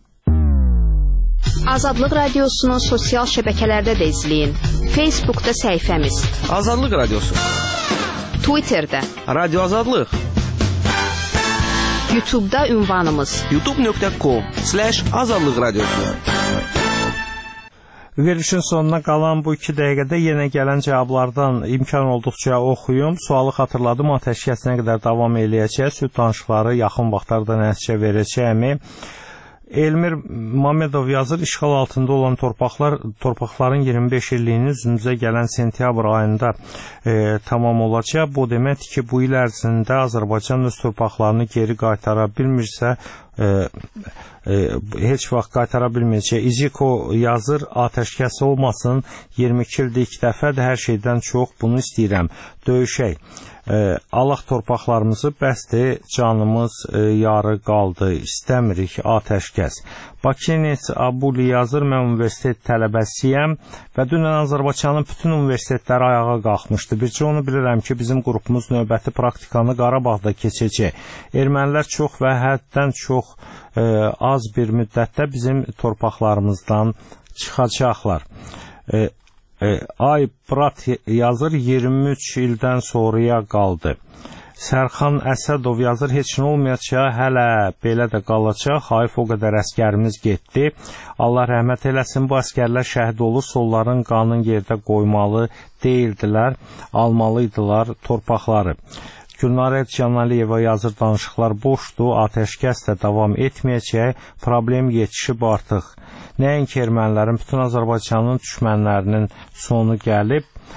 Azadlıq Radiosunu sosial şəbəkələrdə də izləyin. Facebookda səhifəmiz Azadlıq Radiosu, Twitterdə Radio Azadlıq, YouTube'da ünvanımız youtube nöqtə com slash azadlıq radiosu. Verilişin sonuna qalan bu iki dəqiqədə yenə gələn cavablardan imkan olduqca oxuyum. Sualı xatırladım, atəşkəs nə qədər davam eləyəcək, süd danışıqları yaxın vaxtlarda nəticə verəcəkmi? Elmir Mamedov yazır, işğal altında olan torpaqlar, torpaqların iyirmi beş illiyinin üzümüzə gələn sentyabr ayında e, tamam olacaq. Bu deməkdir ki, bu il ərzində Azərbaycan öz torpaqlarını geri qaytara bilmirsə, e, e, heç vaxt qaytara bilməyəcək. İziko yazır, atəşkəs olmasın, iyirmi iki ildə iki dəfədir, hər şeydən çox bunu istəyirəm. Döyüşək. E, Allah torpaqlarımızı bəsdir, canımız e, yarı qaldı, istəmirik atəşkəs. Bakinic Abuli yazır, mən universitet tələbəsiyəm və dünən Azərbaycanın bütün universitetləri ayağa qalxmışdı. Bircə onu bilirəm ki, bizim qrupumuz növbəti praktikanı Qarabağda keçəcək. Ermənilər çox və həddən çox e, az bir müddətdə bizim torpaqlarımızdan çıxacaqlar. E, Ay Brat yazır, iyirmi üç ildən sonraya qaldı. Sərxan Əsədov yazır, heç nə olmayacaq, hələ belə də qalacaq. Hayf o qədər əskərimiz getdi. Allah rəhmət eləsin, bu əskərlər şəhid olursa onların qanın yerdə qoymalı deyildilər, almalıydılar torpaqları. Gülnarə Canaliyeva yazır, danışıqlar boşdur, atəşkəs də davam etməyəcək, problem yetişib artıq. Nəinki ermənilərin, bütün Azərbaycanın düşmənlərinin sonu gəlib.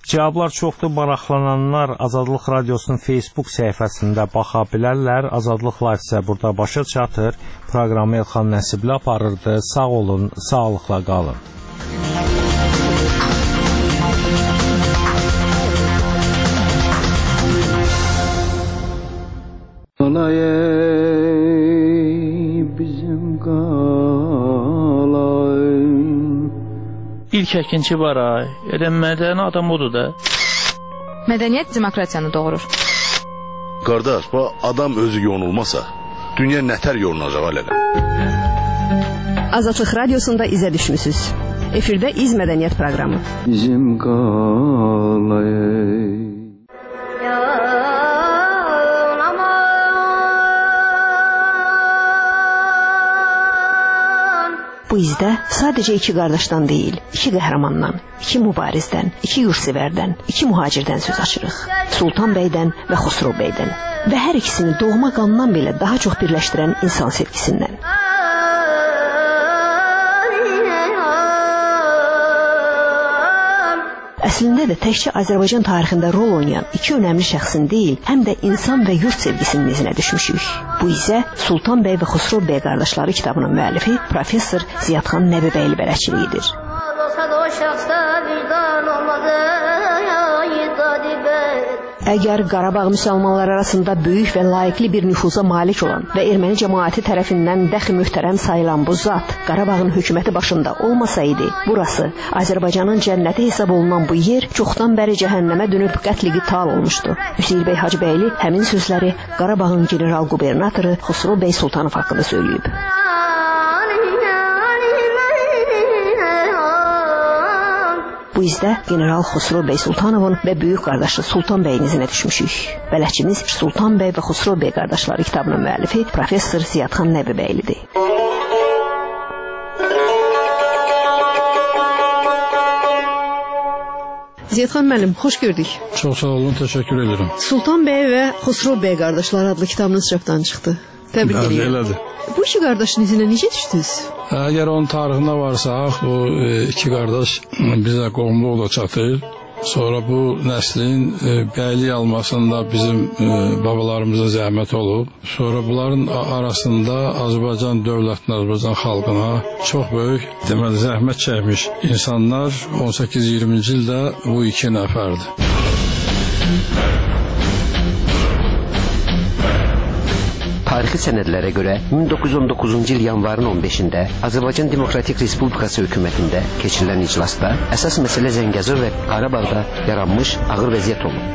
Cavablar çoxdur, maraqlananlar Azadlıq Radiosunun Facebook səhifəsində baxa bilərlər. Azadlıq Live isə burada başa çatır. Proqramı Elxan Nəsibli aparırdı. Sağ olun, sağlıqla qalın. Bizim qalay İlk əkinçi var ay, elə mədəni adam odur da. Mədəniyyət demokratiyanı doğurur. Qardaş, bu adam özü yonulmasa, dünya nətər yolunacaq alələ? Azadlıq Radiosunda izə düşmüsünüz. Efirdə İz Mədəniyyət proqramı. Bizim qalay Bu izdə sadəcə iki qardaşdan deyil, iki qəhrəmandan, iki mübarizdən, iki yursevərdən, iki mühacirdən söz açırıq. Sultan bəydən və Xosrov bəydən və hər ikisini doğma qandan belə daha çox birləşdirən insan sevgisindən. Əslində də təkcə Azərbaycan tarixində rol oynayan iki önəmli şəxsin deyil, həm də insan və yurt sevgisinin izinə düşmüşük. Bu isə Sultan bəy və Xosrov bəy qardaşları kitabının müəllifi professor Ziyadxan Nəbibəyli bələdçiliyidir. Əgər Qarabağ müsəlmanlar arasında böyük və layiqli bir nüfuza malik olan və erməni cəmaəti tərəfindən dəxi möhtərəm sayılan bu zat Qarabağın hökuməti başında olmasaydı, burası Azərbaycanın cənnəti hesab olunan bu yer çoxdan bəri cəhənnəmə dönüb qətli qital olmuşdu. Hüseyl bəy Hacıbəyli həmin sözləri Qarabağın general qubernatoru Xosrov bəy Sultanov haqqında söyləyib. Bu izdə general Xosrov bəy Sultanovun və böyük qardaşı Sultan bəyin izinə düşmüşük. Bələdçimiz Sultan bəy və Xosrov bəy qardaşları kitabının müəllifi professor Ziyadxan Nəbibəylidir. Ziyadxan müəllim, xoş gördük. Çox sağ olun, təşəkkür ederim. Sultan bəy və Xosrov bəy qardaşları adlı kitabınız çapdan çıxdı. Təbrik edirəm. Elədir. Bu iki qardaşın izinə necə düşdünüz? Əgər onun tarixində varsaq, bu iki qardaş bizə qohumluq da çatır. Sonra bu nəslin bəylik almasında bizim babalarımıza zəhmət olub. Sonra bunların arasında Azərbaycan dövlətinə, Azərbaycan xalqına çox böyük deməli zəhmət çəkmiş insanlar on səkkiz iyirminci ildə bu iki nəfərdir. Tarixi sənədlərə görə min doqquz yüz on doqquzuncu il yanvarın on beşində Azərbaycan Demokratik Respublikası hökumətində keçirilən iclasda əsas məsələ Zəngəzur və Qarabağda yaranmış ağır vəziyyət olub.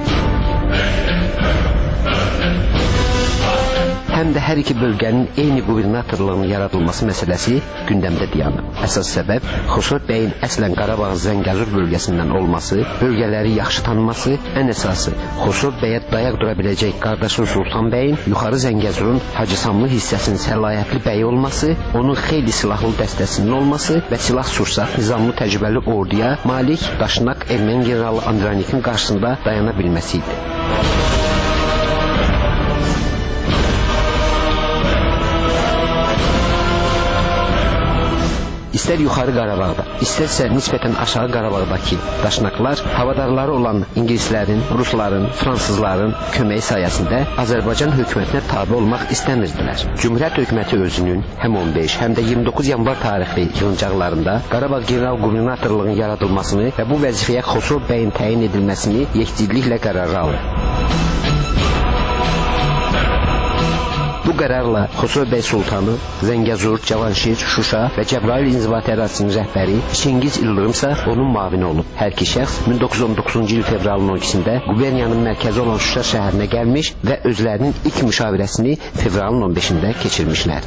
Həm də hər iki bölgənin eyni qubernatorluğunun yaradılması məsələsi gündəmdə dayanıb. Əsas səbəb Xosrov bəyin əslən Qarabağın Zəngəzur bölgəsindən olması, bölgələri yaxşı tanıması, ən əsası Xosrov bəyə dayaq dura biləcək qardaşı Sultan bəyin yuxarı Zəngəzurun Hacısamlı hissəsinin səlahiyyətli bəyi olması, onun xeyli silahlı dəstəsinin olması və silah-sursat nizamlı təcrübəli orduya malik Daşnak erməni generalı Andranikin qarşısında dayana bilməsi idi. İstər yuxarı Qarabağda, istərsə nisbətən aşağı Qarabağdakı daşnaqlar havadarları olan ingilislərin, rusların, fransızların köməyi sayəsində Azərbaycan hökumətinə tabe olmaq istəmirdilər. Cümhuriyyət hökuməti özünün həm on beş, həm də iyirmi doqquz yanvar tarixli yığıncaqlarında Qarabağ general qubernatorluğunun yaradılmasını və bu vəzifəyə Xosrov bəyin təyin edilməsini yekdilliklə qərara alır. Bu qərarla Xosrov bəy Sultanı, Zəngəzur, Cavanşir, Şuşa və Cəbrayıl inzibati ərazisinin rəhbəri Çingiz İldırımsa onun mavini olub. Hər iki şəxs min doqquz yüz on doqquzuncu il fevralın on ikisində quberniyanın mərkəzi olan Şuşa şəhərinə gəlmiş və özlərinin ilk müşavirəsini fevralın on beşində keçirmişlər.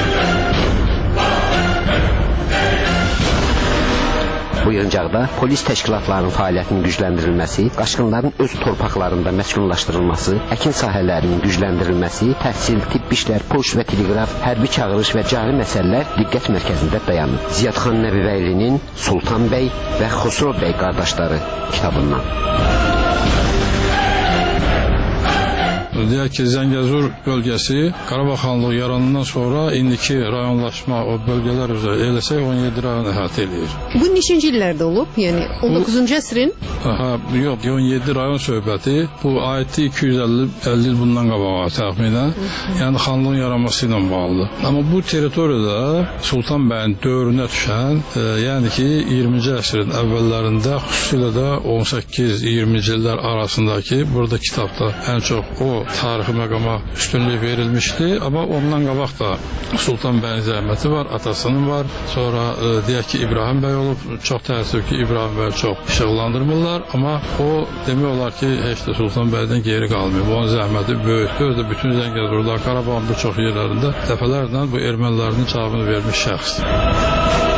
Bu yığıncaqda polis təşkilatlarının fəaliyyətinin gücləndirilməsi, qaçqınların öz torpaqlarında məskunlaşdırılması, əkin sahələrinin gücləndirilməsi, təhsil, tibb işlər, poçt və teleqraf, hərbi çağırış və cari məsələlər diqqət mərkəzində dayanır. Ziyadxan Nəbibəylinin Sultan bəy və Xosrov bəy qardaşları kitabından. deyək ki, Zəngəzur bölgəsi Qarabağ xanlığı yaranandan sonra indiki rayonlaşma o bölgələr üzrə eləsək on yeddi rayon əhatə edir. Bu neçinci illərdə olub? Yəni on doqquzuncu əsrin? Hə, yox, on yeddi rayon söhbəti bu ayətdə iki yüz əlli il bundan qabağa təxminən, yəni xanlığın yaranması ilə bağlıdır. Amma bu territoriyada Sultan bəyin dövrünə düşən, e, yəni ki, iyirminci əsrin əvvəllərində, xüsusilə də on səkkiz iyirminci illər arasındakı burada kitabda ən çox o tarixi məqama üstünlük verilmişdi, amma ondan qabaq da Sultan bəyin zəhməti var, atasının var, sonra e, deyək ki, İbrahim bəy olub, çox təəssüf ki, İbrahim bəy çox işıqlandırmırlar, amma o demək olar ki, heç də Sultan bəydən geri qalmıyor. Bu onun zəhməti böyükdür, özü də bütün Zəngəzurda, Qarabağın bir çox yerlərində dəfələrlə bu ermənilərin cavabını vermiş şəxsdir.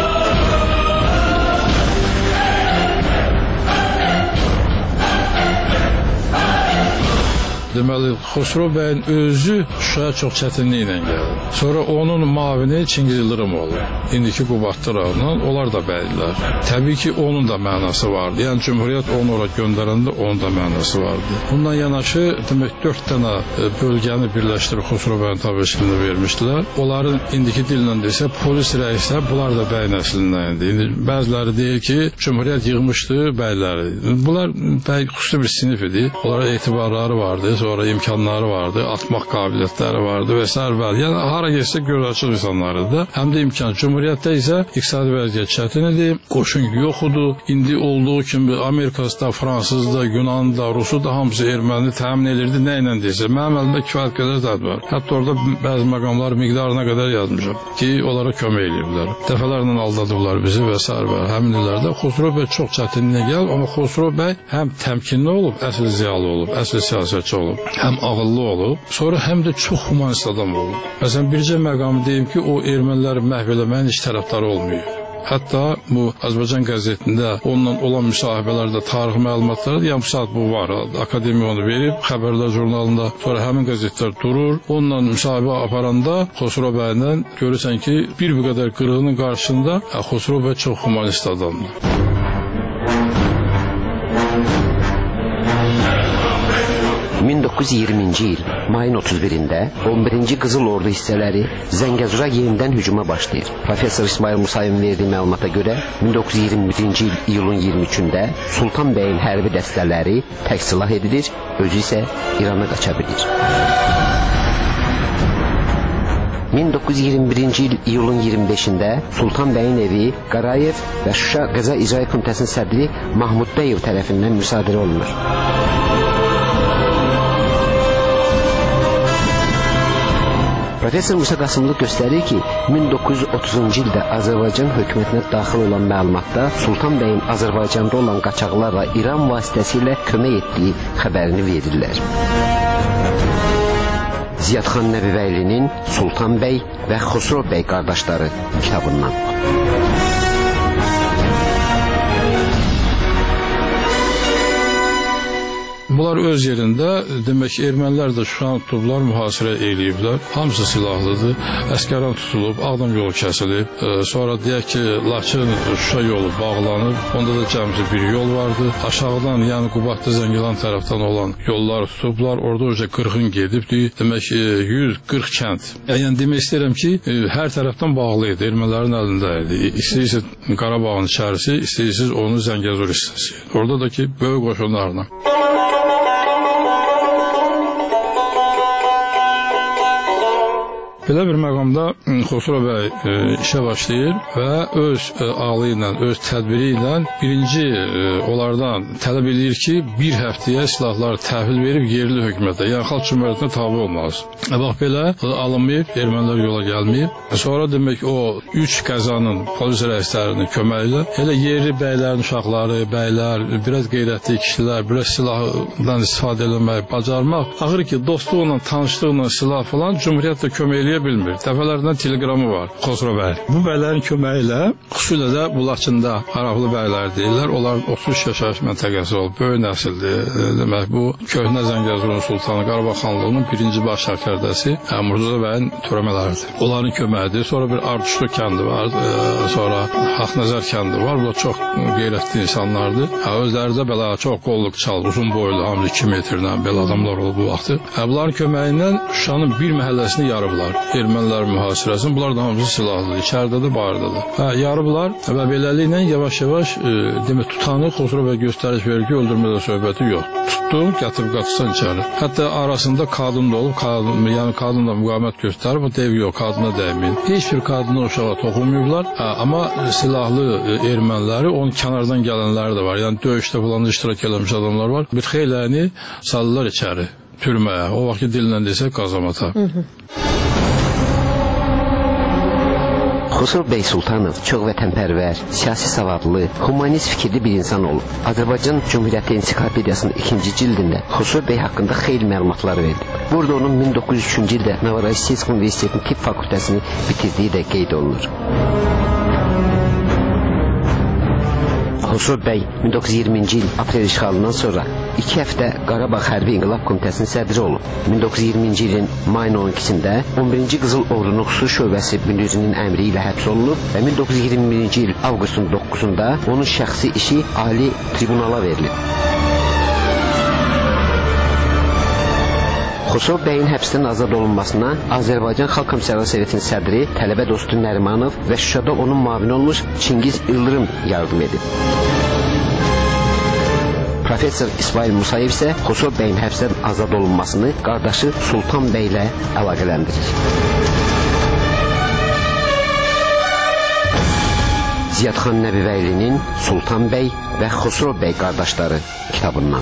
Deməli, Xosrov bəyin özü Şuşaya çox çətinliklə gəldi. Sonra onun mavini Çingiz Yıldırım oldu. İndiki Qubadlı rayonundan, onlar da bəylər. Təbii ki, onun da mənası vardı. Yəni, Cümhuriyyət onu ora göndərəndə onun da mənası vardı. Bundan yanaşı, demək, dörd dənə bölgəni birləşdirib Xosrov bəyin tabeçiliyini vermişdilər. Onların indiki dillə desə, polis rəislər, bunlar da bəy nəslindən idi. İndi bəziləri deyir ki, Cümhuriyyət yığmışdı bəyləri. Bunlar bəy xüsusi bir sinif idi. Onlara etibarları vardı. Sonra imkanları vardı, atmaq qabiliyyətləri vardı və s. Yəni, hara geçsə görəçil insanlar idi. Həm də imkan. Cumhuriyyətdə isə iqtisadi vəziyyət çətin idi, qoşun yox idi. İndi olduğu kimi Amerikasında, Fransızda, Yunanında, Rusuda hamısı erməni təmin edirdi. Nə ilə deyirsə, mənim əlimdə kifayət qədər zəd var. Hətta orada bəzi məqamlar miqdarına qədər yazmışam ki, onlara kömək edirlər. Dəfələrlə aldadıblar bizi və s. Həmin illərdə Xosrov bəy çox çətinliyə gəlib, amma Xosrov bəy həm təmkinli olub, əsl ziyalı olub, əsl siyasətçi olub. Həm ağıllı olub, sonra həm də çox humanist adam olub. Məsələn, bircə məqamı deyim ki, o erməniləri məhv eləməyin heç tərəfdarı olmuyor. Hətta bu Azərbaycan qəzetində onunla olan müsahibələrdə tarixi məlumatları, yəni bu saat bu var, akademiya onu verib, xəbərlər jurnalında, sonra həmin qəzetlər durur, onunla müsahibə aparanda Xosrov bəylə görürsən ki, bir bir qədər qırığının qarşısında Xosrov bəy çox humanist adamdır. min doqquz yüz iyirminci il mayın otuz birində on birinci Qızıl Ordu hissələri Zəngəzura yenidən hücuma başlayır. Professor İsmail Musayevin verdiyi məlumata görə min doqquz yüz iyirmi birinci il iyulun iyirmi üçündə Sultan bəyin hərbi dəstələri təksilah edilir, özü isə İrana qaça bilir. min doqquz yüz iyirmi birinci il iyulun iyirmi beşində Sultan bəyin evi Qarayev və Şuşa Qəza İcra Komitəsinin sədri Mahmud Bəyev tərəfindən müsadirə olunur. Professor Musa Qasımlı göstərir ki, min doqquz yüz otuzuncu ildə Azərbaycan hökumətinə daxil olan məlumatda Sultan bəyin Azərbaycanda olan qaçaqlarla İran vasitəsilə kömək etdiyi xəbərini verirlər. Ziyadxan Nəbibəylinin Sultan bəy və Xosrov bəy qardaşları kitabından. Bunlar öz yerində, demək ki, ermənilər də Şuşanı tutublar, mühasirə eləyiblər. Hamısı silahlıdır, əskərən tutulub, Ağdam yolu kəsilib. E, sonra deyək ki, Laçın Şuşa yolu bağlanıb, onda da cəmsi bir yol vardı. Aşağıdan, yəni Qubadlı Zəngilan tərəfdən olan yolları tutublar, orada öncə qırxın gedibdir. Demək ki, yüz qırx kənd. Yəni demək istəyirəm ki, e, hər tərəfdən bağlı idi, ermənilərin əlində idi. İstəyirsiniz Qarabağın içərisi, istəyirsiniz onun Zəngəzur hissəsi. Orada da ki, böyük qoşunlarla. Belə bir məqamda Xosrov bəy e, işə başlayır və öz e, ağlı ilə, öz tədbiri ilə birinci e, onlardan tələb edir ki, bir həftəyə silahları təhvil verib yerli hökumətə, yəni xalq cümhuriyyətinə tabi olmaz. E, bax belə alınmayıb, ermənilər yola gəlməyib. E, sonra demək o üç qəzanın polis rəislərinin köməyi ilə elə yerli bəylərin uşaqları, bəylər, biraz qeyrətli kişilər, biraz silahdan istifadə eləmək, bacarmaq. Axır ki, dostluqla, tanışlıqla silah falan cümhuriyyətlə kömək eləyir. oxuya bilmir. Dəfələrdən teleqramı var Xosro bəy. Bu bəylərin köməyi ilə xüsusilə də bu Laçında Araqlı bəylər deyirlər. Onlar otuz yaşayış məntəqəsi olub, böyük nəsildir. Demək bu köhnə Zəngəzurun sultanı Qarabağ xanlığının birinci baş sərkərdəsi Murtuza bəyin törəmələridir. Onların köməyidir. Sonra bir Arduşlu kəndi var, e, sonra Haqnəzər kəndi var. Bu da çox qeyrətli insanlardır. Ha, özləri də belə çox qolluq çal, uzun boylu, hamısı iki metrdən belə adamlar olub bu vaxtı. Ha, bunların köməyindən Şuşanın bir məhəlləsini yarıblar. Ermənilər mühasirəsini. Bunlar da hamısı silahlıdır. İçəridədir, bardadır. Ha, yarıblar və beləliklə yavaş-yavaş e, demək tutanı Xosro bəy göstəriş verir ki, öldürmədə söhbəti yox. Tutdum, gətirib qaçsan içəri. Hətta arasında qadın da olub, qadın, yəni qadın da müqavimət göstərib, bu dev yox, qadına dəyməyin. Heç bir qadını uşağa toxunmayıblar, ha, amma silahlı e, erməniləri, onun kənardan gələnləri də var. Yəni döyüşdə falan iştirak eləmiş adamlar var. Bir xeyləni salırlar içəri, türməyə. O vaxt dillə desək qazamata. Hı -hı. Xosro bəy Sultanov çox vətənpərvər, siyasi savadlı, humanist fikirli bir insan olub. Azərbaycan Cümhuriyyəti Ensiklopediyasının ikinci cildində Xosro bəy haqqında xeyli məlumatlar verilib. Burada onun min doqquz yüz üçüncü ildə Novorossiysk Universitetinin Tibb fakültəsini bitirdiyi də qeyd olunur. Xosro bəy min doqquz yüz iyirminci il aprel işğalından sonra iki həftə Qarabağ Hərbi İnqilab Komitəsinin sədri olub. min doqquz yüz iyirminci ilin mayın on ikisində on birinci Qızıl Ordunun xüsusi şöbəsi müdirinin əmri ilə həbs olunub və min doqquz yüz iyirmi birinci il avqustun doqquzunda onun şəxsi işi Ali Tribunala verilib. Xosro bəyin həbsdən azad olunmasına Azərbaycan Xalq Komissarları Sovetinin sədri tələbə dostu Nərimanov və Şuşada onun müavini olmuş Çingiz İldırım yardım edib. Professor İsmail Musayev isə Xosro bəyin həbsdən azad olunmasını qardaşı Sultan bəy ilə əlaqələndirir. Ziyadxan Nəbivəylinin Sultan bəy və Xosro bəy qardaşları kitabından.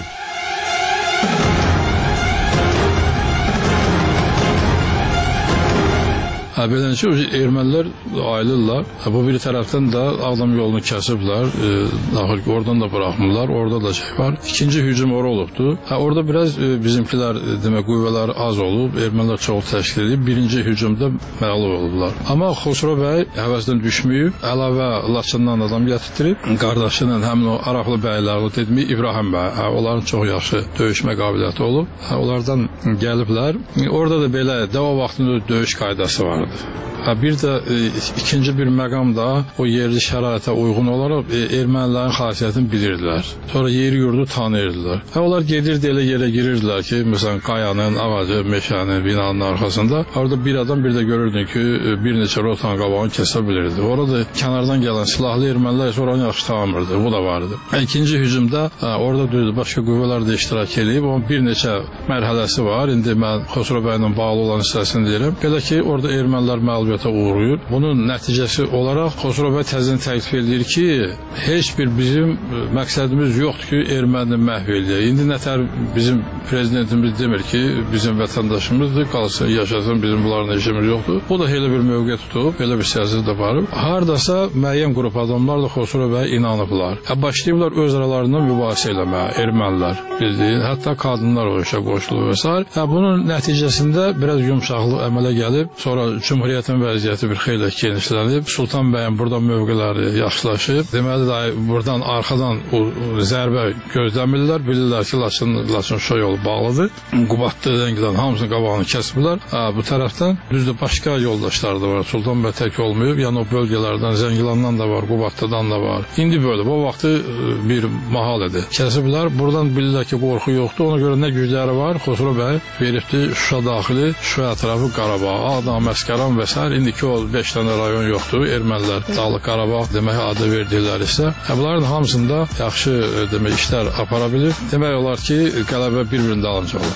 Beləcə ermənilər ayrılırlar. Bu bir tərəfdən də Ağdam yolunu kəsiblər. E, daxil oradan da buraxmırlar. Orada da şey var. İkinci hücum ora olubdu. Ha, orada biraz e, bizimkilər e, demək qüvvələr az olub, ermənilər çox təşkil edib. Birinci hücumda məğlub olublar. Amma Xosro bəy həvəsdən düşməyib, əlavə Laçından adam gətirib, qardaşının həmin o Araqlı bəylərlə dedimi İbrahim bəy, ha, onların çox yaxşı döyüşmə qabiliyyəti olub. Ha, onlardan gəliblər. Orada da belə də o vaxtında döyüş qaydası vardı. Bir də e, ikinci bir məqam da o yerli şəraitə uyğun olaraq e, ermənilərin xasiyyətini bilirdilər. Sonra yeri yurdu tanıyırdılar. Hə, onlar gedirdi elə yerə girirdilər ki, məsələn qayanın, ağacı, meşənin, binanın arxasında. Orada bir adam bir də görürdün ki, bir neçə rotan qabağını kəsə bilirdi. Orada kənardan gələn silahlı ermənilər isə oranı yaxşı tanımırdı. Bu da vardı. Hə, ikinci hücumda hə, orada düzdür, başqa qüvvələr də iştirak edib. Onun bir neçə mərhələsi var. İndi mən Xosro bəylə bağlı olan hissəsini deyirəm. Belə ki, orada ermənilər məğlubiyyətə uğrayır. Bunun nəticəsi olaraq Xosro bəy təzədən təklif edir ki, heç bir bizim məqsədimiz yoxdur ki, erməni məhv eləyək. İndi nətər bizim prezidentimiz demir ki, bizim vətəndaşımızdır, qalsın, yaşasın, bizim bunların işimiz yoxdur. O da elə bir mövqe tutub, elə bir siyasət də varıb. Hardasa müəyyən qrup adamlar da Xosro bəyə inanıblar. Hə, başlayıblar öz aralarında mübahisə eləməyə, ermənilər, bildiyin, hətta qadınlar o işə qoşulur və s. Hə, bunun nəticəsində biraz yumşaqlıq əmələ gəlib, sonra Cümhuriyyətin vəziyyəti bir xeyli genişlənib, Sultan bəyin buradan mövqeləri yaxşılaşıb. Deməli də buradan arxadan o zərbə gözləmirlər, bilirlər ki, Laçın, Laçın Şuşa yolu bağlıdır. Qubadlı, Zəngilan hamısının qabağını kəsmirlər. Bu tərəfdən düzdür başqa yoldaşlar da var. Sultan bəy tək olmayıb, yəni o bölgələrdən Zəngilandan da var, Qubadlıdan da var. İndi bölüb, o vaxtı bir mahal idi. Kəsiblər, buradan bilirlər ki, qorxu yoxdur. Ona görə nə gücləri var, Xosro bəy veribdi Şuşa daxili, Şuşa ətrafı Qarabağ, Ağdam, Məskəran və s. İndiki o beş dənə rayon yoxdur. Ermənilər Dağlıq Qarabağ demək adı verdilər isə. Bunların hamısında yaxşı demək işlər apara bilir. Demək olar ki, qələbə bir-birinin dalınca olur.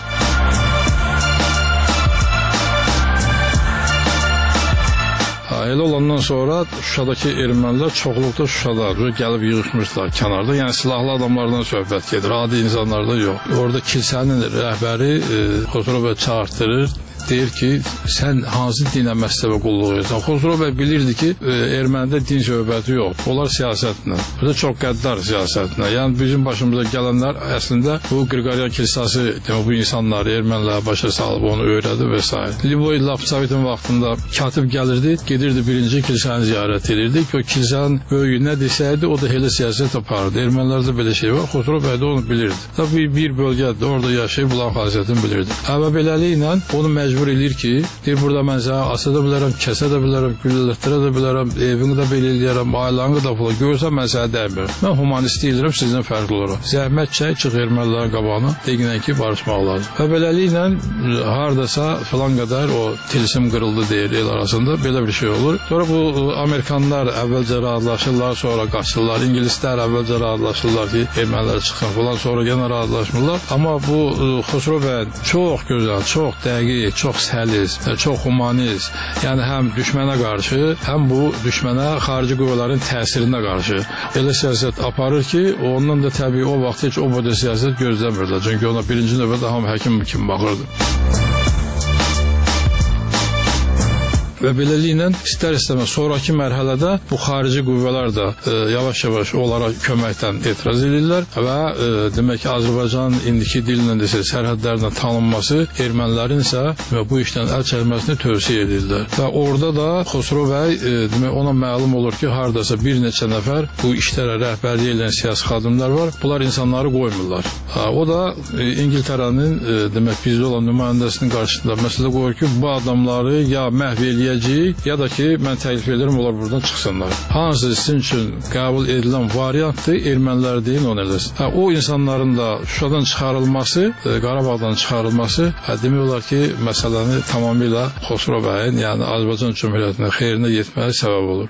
Elə olandan sonra Şuşadakı ermənilər çoxluqda Şuşada gəlib yığışmışlar kənarda. Yəni silahlı adamlardan söhbət gedir, adi insanlardan yox. Orada kilsənin rəhbəri e, Xosro bəy çağırtdırır. deyir ki, sən hansı dinə məzhəbə qulluq edirsən? Xosrov bəy bilirdi ki, ermənidə din söhbəti yox. Onlar siyasətlə. Bu da çox qəddar siyasətlə. Yəni bizim başımıza gələnlər əslində bu Qriqoryan kilsası, bu insanları ermənilər başa salıb onu öyrədi və s. Livoy Lapsavitin vaxtında katib gəlirdi, gedirdi birinci kilsəni ziyarət edirdi ki, o kilsənin böyüyü nə desəydi, o da elə siyasət apardı. Ermənilərdə belə şey var. Xosrov bəy də onu bilirdi. Tabii bir bölgədə orada yaşayıb bulan xasiyyətini bilirdi. Və beləliklə onu məcbur edir ki, deyir, burada mən sənə asa da bilərəm, kəsə də bilərəm, güllətdirə də bilərəm, evini də belə eləyərəm, ailəni də falan görürsən, mən sənə dəymirəm. Mən humanist deyilirəm, sizdən fərqli olaram. Zəhmət çək, çıx ermənilərin qabağına, deginən ki, barışmaq lazım. Və beləliklə, haradasa filan qədər o tilsim qırıldı deyir el arasında, belə bir şey olur. Sonra bu Amerikanlar əvvəlcə razılaşırlar, sonra qaçırlar, İngilislər əvvəlcə razılaşırlar ki, ermənilər çıxın falan, sonra yenə razılaşmırlar. Amma bu Xosrov bəy çox gözəl, çox dəqiq, çox səlis, çox humanist, yəni həm düşmənə qarşı, həm bu düşmənə xarici qüvvələrin təsirinə qarşı elə siyasət aparır ki, ondan da təbii o vaxt heç o boyda siyasət gözləmirlər. Çünki ona birinci növbədə hamı həkim kimi baxırdı. Və beləliklə istər-istəməz sonraki mərhələdə bu xarici qüvvələr də yavaş-yavaş onlara köməkdən etiraz edirlər və e, demək ki, Azərbaycanın indiki dillə desə sərhədlərlə tanınması ermənilərin isə bu işdən əl çəkməsini tövsiyə edirlər. Və orada da Xosrov bəy e, demək ona məlum olur ki, hardasa bir neçə nəfər bu işlərə rəhbərlik edən siyasi xadimlər var. Bunlar insanları qoymurlar. Ha, o da e, İngiltərənin e, demək bizdə olan nümayəndəsinin qarşısında məsələ qoyur ki, bu adamları ya məhv eləyəcək, ya da ki, mən təklif edirəm, onlar buradan çıxsınlar. Hansı sizin üçün qəbul edilən variantdır, ermənilər deyin, onu eləsin. Hə, o insanların da Şuşadan çıxarılması, e, Qarabağdan çıxarılması, hə, demək olar ki, məsələni tamamilə Xosrov bəyin, yəni Azərbaycan Cümhuriyyətinin xeyrinə yetməyə səbəb olur.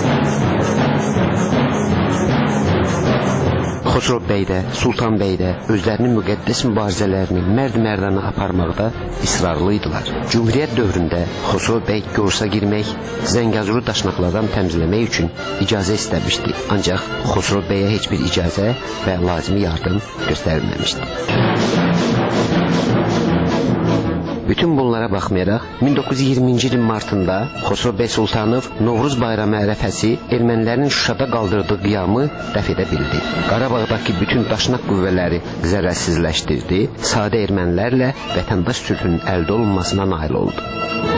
Xosrov bəy də, Sultan bəy də özlərinin müqəddəs mübarizələrini mərd-mərdana aparmaqda israrlıydılar. Cümhuriyyət dövründə Xosrov bəy Gorsa girmək, Zəngəzuru daşnaqlardan təmizləmək üçün icazə istəmişdi. Ancaq Xosrov bəyə heç bir icazə və lazımi yardım göstərilməmişdi. Bütün bunlara baxmayaraq, min doqquz yüz iyirminci ilin martında Xosrov bəy Sultanov Novruz bayramı ərəfəsi ermənilərin Şuşada qaldırdığı qiyamı dəf edə bildi. Qarabağdakı bütün daşnaq qüvvələri zərərsizləşdirdi, sadə ermənilərlə vətəndaş sülhünün əldə olunmasına nail oldu.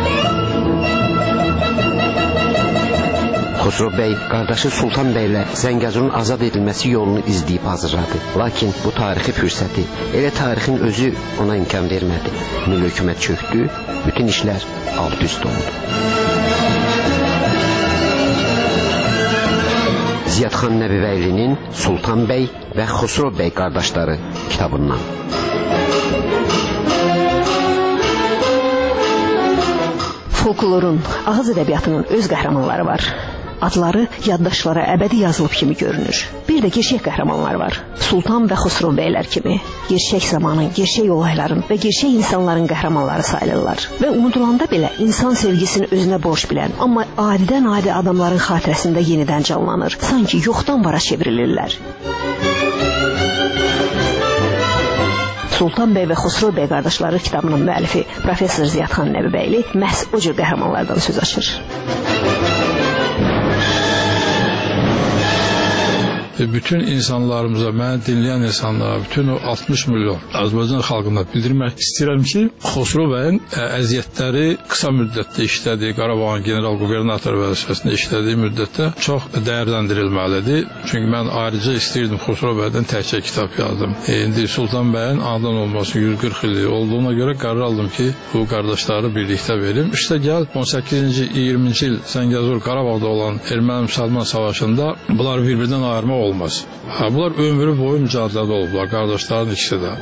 Xosrov bəy qardaşı Sultan bəylə Zəngəzurun azad edilməsi yolunu izləyib hazırladı. Lakin bu tarixi fürsəti, elə tarixin özü ona imkan vermədi. Milli hökumət çöktü, bütün işlər alt-üst oldu. Ziyadxan Nəbibəylinin Sultan bəy və Xosrov bəy qardaşları kitabından. Folklorun, ağız ədəbiyyatının öz qəhrəmanları var. Adları yaddaşlara əbədi yazılıb kimi görünür. Bir də gerçək qəhrəmanlar var. Sultan və Xosrov bəylər kimi. Gerçək zamanın, gerçək olayların və gerçək insanların qəhrəmanları sayılırlar. Və unudulanda belə insan sevgisini özünə borc bilən, amma adidən adi adamların xatirəsində yenidən canlanır. Sanki yoxdan vara çevrilirlər. Sultan bəy və Xosrov bəy qardaşları kitabının müəllifi Professor Ziyadxan Nəbibəyli məhz o cür qəhrəmanlardan söz açır. Bütün insanlarımıza, məni dinləyən insanlara, bütün o altmış milyon Azərbaycan xalqına bildirmək istəyirəm ki, Xosrov bəyin əziyyətləri qısa müddətdə işlədiyi, Qarabağın general qubernator vəzifəsində işlədiyi müddətdə çox dəyərləndirilməlidir. Çünki mən ayrıca istəyirdim Xosrov bəydən təkcə kitab yazdım. E, indi Sultan bəyin anadan olması yüz qırx illik olduğuna görə qərar aldım ki, bu qardaşları birlikdə verim. İşte gəl on səkkizinci iyirminci il Zəngəzur Qarabağda olan Erməni-Müsəlman savaşında bunlar bir-birindən ayırmaq oldu. Olmaz. Ha, bunlar ömrü boyu mücadilədə olublar, qardaşların ikisi də.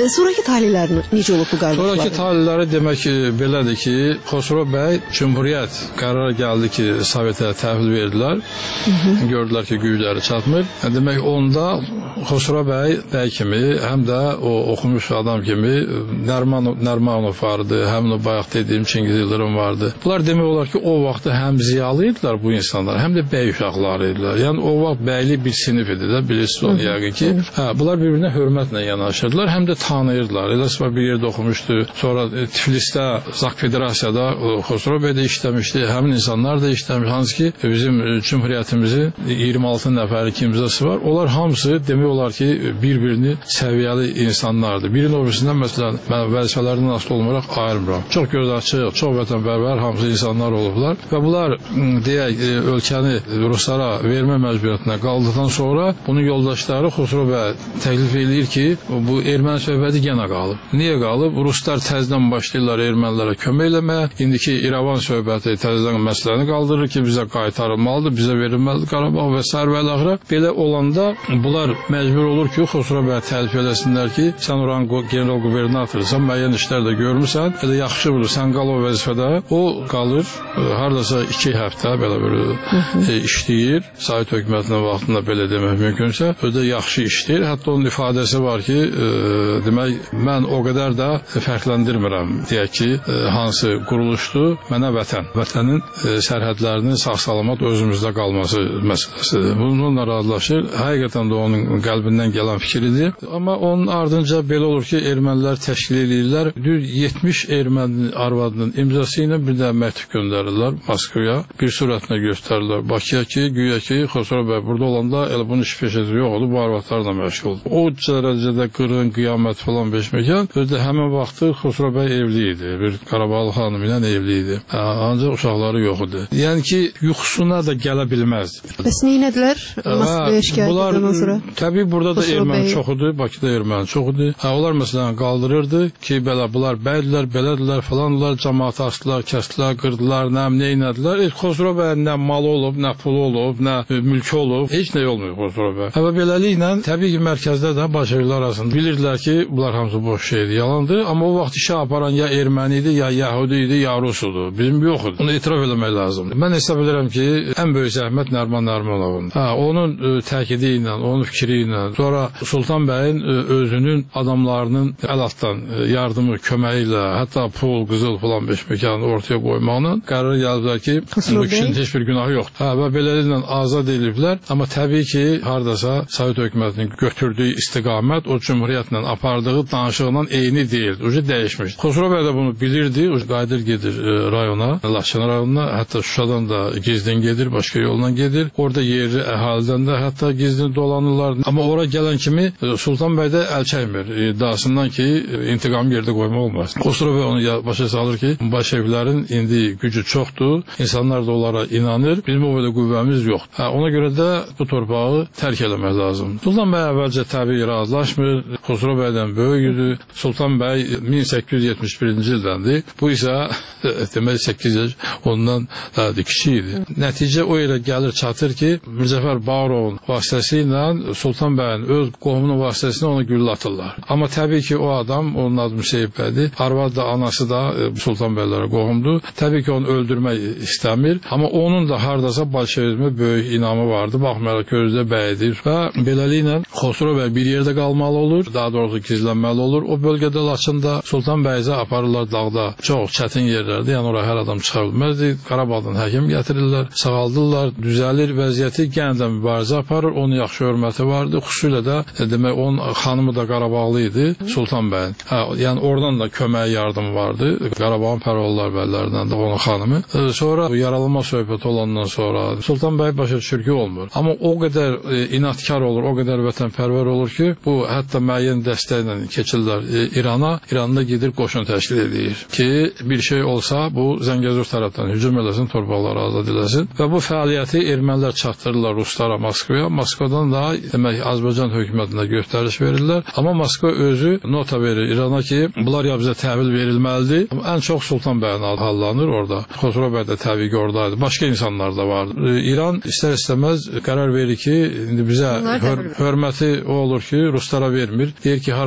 E, sonraki talihləri necə olub bu qardaşların? Sonraki talihləri demək ki, belədir ki, Xosrov bəy Cümhuriyyət qərara gəldi ki, Sovetə təhvil verdilər. Hı -hı. Gördülər ki, gücləri çatmır. Demək onda Xosrov bəy bəy kimi, həm də o oxumuş adam kimi Nərmanov, Nərmanov vardı, həm də bayaq dediyim Çingiz Yıldırım vardı. Bunlar demək olar ki, o vaxtda həm ziyalı idilər bu insanlar, həm də bəy uşaqları idilər. Yəni o vaxt bəyli bir sinif idi də, bilirsiniz onu yəqin ki. Hə, bunlar bir-birinə hörmətlə yanaşırdılar, həm də tanıyırdılar. Eləsə bir yerdə oxumuşdu. Sonra Tiflisdə, Zak Federasiyada Xosrov bəy də işləmişdi, həmin insanlar da işləmiş. Hansı ki, bizim Cümhuriyyətimizin iyirmi altı nəfəri kimzası var. Onlar hamısı demək olar ki, bir-birini səviyyəli insanlardır. Birinin öbürüsündən məsələn, mən vəzifələrindən asılı olmayaraq ayırmıram. Çox göz açıq, çox vətənpərvər hamısı insanlar olublar və bunlar deyək, ölkəni Ruslara vermə məcburiyyətinə qaldıqdan sonra bunun yoldaşları Xosrov bəy təklif edir ki, bu erməni söhbəti yenə qalıb. Niyə qalıb? Ruslar təzədən başlayırlar ermənilərə kömək eləməyə. İndiki İrəvan söhbəti təzədən məsələni qaldırır ki, bizə qaytarılmalıdır, bizə verilməlidir Qarabağ və sair və axıra. Belə olanda bunlar məcbur olur ki, Xosrov bəy təlif eləsinlər ki, sən oranın general qubernatorsan, müəyyən işlər də görmüsən, elə yaxşı bilir, sən qal o vəzifədə. O qalır, haradasa iki həftə belə belə e, işləyir. Sovet hökumətinin vaxtında belə demək mümkünsə, özü də yaxşı işləyir. Hətta onun ifadəsi var ki, e, demək, mən o qədər də fərqləndirmirəm, deyək ki, e, hansı quruluşdur, mənə vətən, vətənin e, sərhədlərinin sağ-salamat özümüzdə qalması məsələsidir. Bununla razılaşır. Həqiqətən də onun qəlbindən gələn fikridir. Amma onun ardınca belə olur ki, ermənilər təşkil edirlər. Düz yetmiş erməni arvadının imzası ilə bir də məktub göndərirlər Moskvaya. Bir surətlə göstərirlər Bakıya ki, güya ki, Xosrov bəy burada olanda elə bunun iş peşəsi yox oldu, bu arvadlarla məşğul oldu. O dərəcədə qırğın, qiyamət falan beşməkan. Özü də həmin vaxtı Xosrov bəy evli idi. Bir Qarabağlı xanım ilə evli idi. Ancaq uşaqları yox idi. Yəni ki, yuxusuna da gələ bilməzdi. Bəs neynədilər Moskvaya şikayət edəndən sonra? Təbii burada da erməni çox idi, Bakıda erməni çox idi. Hə, onlar məsələn qaldırırdı ki, belə bunlar bəydilər, belədilər falandılar, cəmaatı asdılar, kəsdilər, qırdılar, nə neynədilər. E, Xosrov bəy nə malı olub, nə pulu olub, nə mülkü olub, heç nə olmuyor Xosrov bəy. Və beləliklə təbii ki, mərkəzdə də Bolşeviklər arasında bilirdilər ki, bunlar hamısı boş şeydir, yalandır. Amma o vaxt işə aparan ya erməni idi, ya Yahudi idi, ya Rus idi. Bizim yox idi. Bunu etiraf eləmək lazımdır. Mən hesab edirəm ki, ən böyük zəhmət Nərman Nərmanovun. Hə, onun ə, təkidi ilə, onun fikri ilə, sonra Sultan bəyin ə, özünün adamlarının əl altdan ə, yardımı, köməyi ilə, hətta pul, qızıl falan beşməkanı ortaya qoymaqla qərar gəliblər ki, bu kişinin heç bir günahı yoxdur. Hə, və beləliklə azad ediliblər. Amma təbii ki, hardasa Sovet hökumətinin götürdüyü istiqamət o Cümhuriyyətlə apardığı danışıqla eyni deyildi. Ucu dəyişmiş. Xosrov bəy də bunu bilirdi. Ucu qayıdır gedir ə, rayona, Laçın rayonuna, hətta Şuşadan da gizlin gedir, başqa yolla gedir. Orada yerli əhalidən də hətta gizlin dolanırlar. Amma ora gələn kimi Sultan bəy də əl çəkmir iddiasından ki, intiqam yerdə qoymaq olmaz. Xosrov bəy onu başa salır ki, Bolşeviklərin indi gücü çoxdur, insanlar da onlara inanır, bizim o belə qüvvəmiz yoxdur. Hə, ona görə də bu torpağı tərk eləmək lazım. Sultan bəy əvvəlcə təbii razılaşmır, Xosrov bəydən böyük idi. Sultan bəy min səkkiz yüz yetmiş birinci ildəndir. Bu isə demək səkkiz yaş ondan daha da kiçik idi. Nəticə o yerə gəlir çatır ki, Mirzəfər Bağırovun vasitəsilə Sultan bəyin öz qohumunun vasitəsilə onu güllə atırlar. Amma təbii ki, o adam, onun adı Müseyib bəydir. Arvad da, anası da Sultan bəylərə qohumdur. Təbii ki, onu öldürmək istəmir. Amma onun da hardasa bolşevizmə böyük inamı vardı. Baxmayaraq gözdə bəydir və beləliklə Xosrov bəy bir yerdə qalmalı olur, daha doğrusu gizlənməli olur. O bölgədə Laçında Sultan bəyizə aparırlar dağda. Çox çətin yerlərdir, yəni oraya hər adam çıxa bilməzdi. Qarabağdan həkim gətirirlər, sağaldırlar, düzəlir vəziyyəti, gəndə mübarizə aparır, onun yaxşı hörməti vardı. Xüsusilə də demək onun xanımı da Qarabağlı idi, Sultan bəyin. Hə, yəni oradan da kömək yardımı vardı. Qarabağın Pərvallar bəylərindən də onun xanımı. E, sonra yaralanma söhbəti olandan sonra Sultan bəy başa düşür ki, olmur. Amma o qədər e, inatkar olur, o qədər vətənpərvər olur ki, bu hətta müəyyən dəstəklə keçirlər e, İrana, İranda gedir qoşun təşkil edir ki, bir şey olsa bu Zəngəzur tərəfdən hücum eləsin, torpaqları azad eləsin və bu fəaliyyəti ermənilər çatdırırlar Ruslara, Moskvaya. Moskvadan da demək Azərbaycan hökumətinə göstəriş verirlər. Amma Moskva özü nota verir İrana ki, bunlar ya bizə təhvil verilməlidir. Amma ən çox Sultan bəyin hallanır orada. Xosrov bəy də təbii ki, oradaydı. Başqa insanlar da vardı. İran istər-istəməz qərar verir ki, indi bizə hör hörməti o olur ki, Ruslara vermir. Deyir ki, hara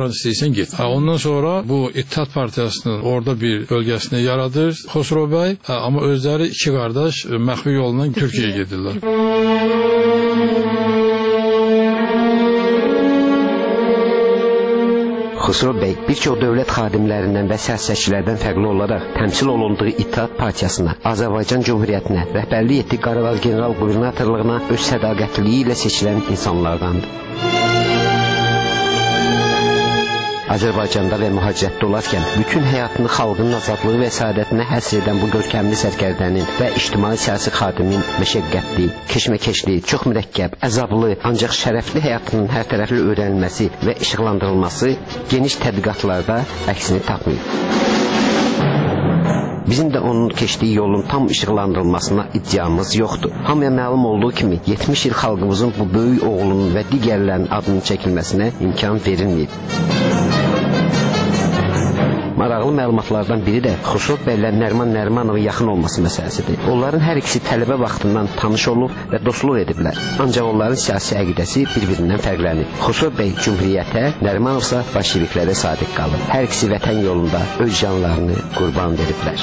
hara istəyirsən get. Ha, ondan sonra bu İttihat Partiyasının orada bir bölgəsini yaradır Xosrov bəy, ha, amma özləri iki qardaş məxfi yolla Türkiyəyə gedirlər. Xosrov bəy bir çox dövlət xadimlərindən və siyasətçilərdən fərqli olaraq təmsil olunduğu İttihat Partiyasına, Azərbaycan Cümhuriyyətinə, rəhbərlik etdiyi Qarabağ General Qubernatorluğuna öz sədaqətliliyi ilə seçilən insanlardandır. Azərbaycanda və mühacirətdə olarkən bütün həyatını xalqının azadlığı və səadətinə həsr edən bu görkəmli sərkərdənin və ictimai-siyasi xadimin məşəqqətli, keşməkeşli, çox mürəkkəb, əzablı, ancaq şərəfli həyatının hər tərəfli öyrənilməsi və işıqlandırılması geniş tədqiqatlarda əksini tapmıyor. Bizim də onun keçdiyi yolun tam işıqlandırılmasına iddiamız yoxdur. Hamıya məlum olduğu kimi yetmiş il xalqımızın bu böyük oğlunun və digərlərin adının çəkilməsinə imkan verilməyib. Maraqlı məlumatlardan biri də Xosrov bəylə Nəriman Nərimanovun yaxın olması məsələsidir. Onların hər ikisi tələbə vaxtından tanış olub və dostluq ediblər. Ancaq onların siyasi əqidəsi bir-birindən fərqlənir. Xosrov bəy cümhuriyyətə, Nərimanov isə bolşeviklərə sadiq qalır. Hər ikisi vətən yolunda öz canlarını qurban veriblər.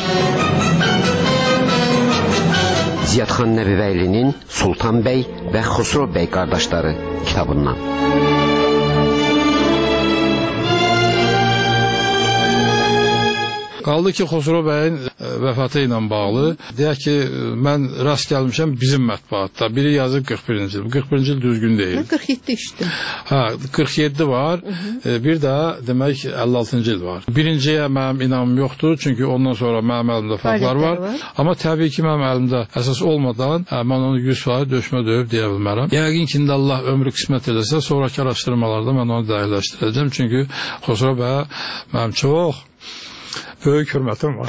Ziyadxan Nəbibəylinin Sultan bəy və Xosrov bəy qardaşları kitabından. Qaldı ki, Xosrov bəyin vəfatı ilə bağlı, deyək ki, mən rast gəlmişəm bizim mətbuatda. Biri yazır qırx birinci il. qırx birinci il düzgün deyil. Mən qırx yeddi işdim. Hə, qırx yeddi var. Hı -hı. Bir də demək əlli altıncı il var. Birinciyə mənim inamım yoxdur, çünki ondan sonra mənim əlimdə faktlar var. var. Amma təbii ki, mənim əlimdə əsas olmadan hə, mən onu yüz faiz döşmə döyüb deyə bilmərəm. Yəqin ki, indi Allah ömrü qismət eləsə, sonraki araşdırmalarda mən onu dəqiqləşdirəcəm. Çünki Xosrov bəyə mənim çox böyük hörmətim var.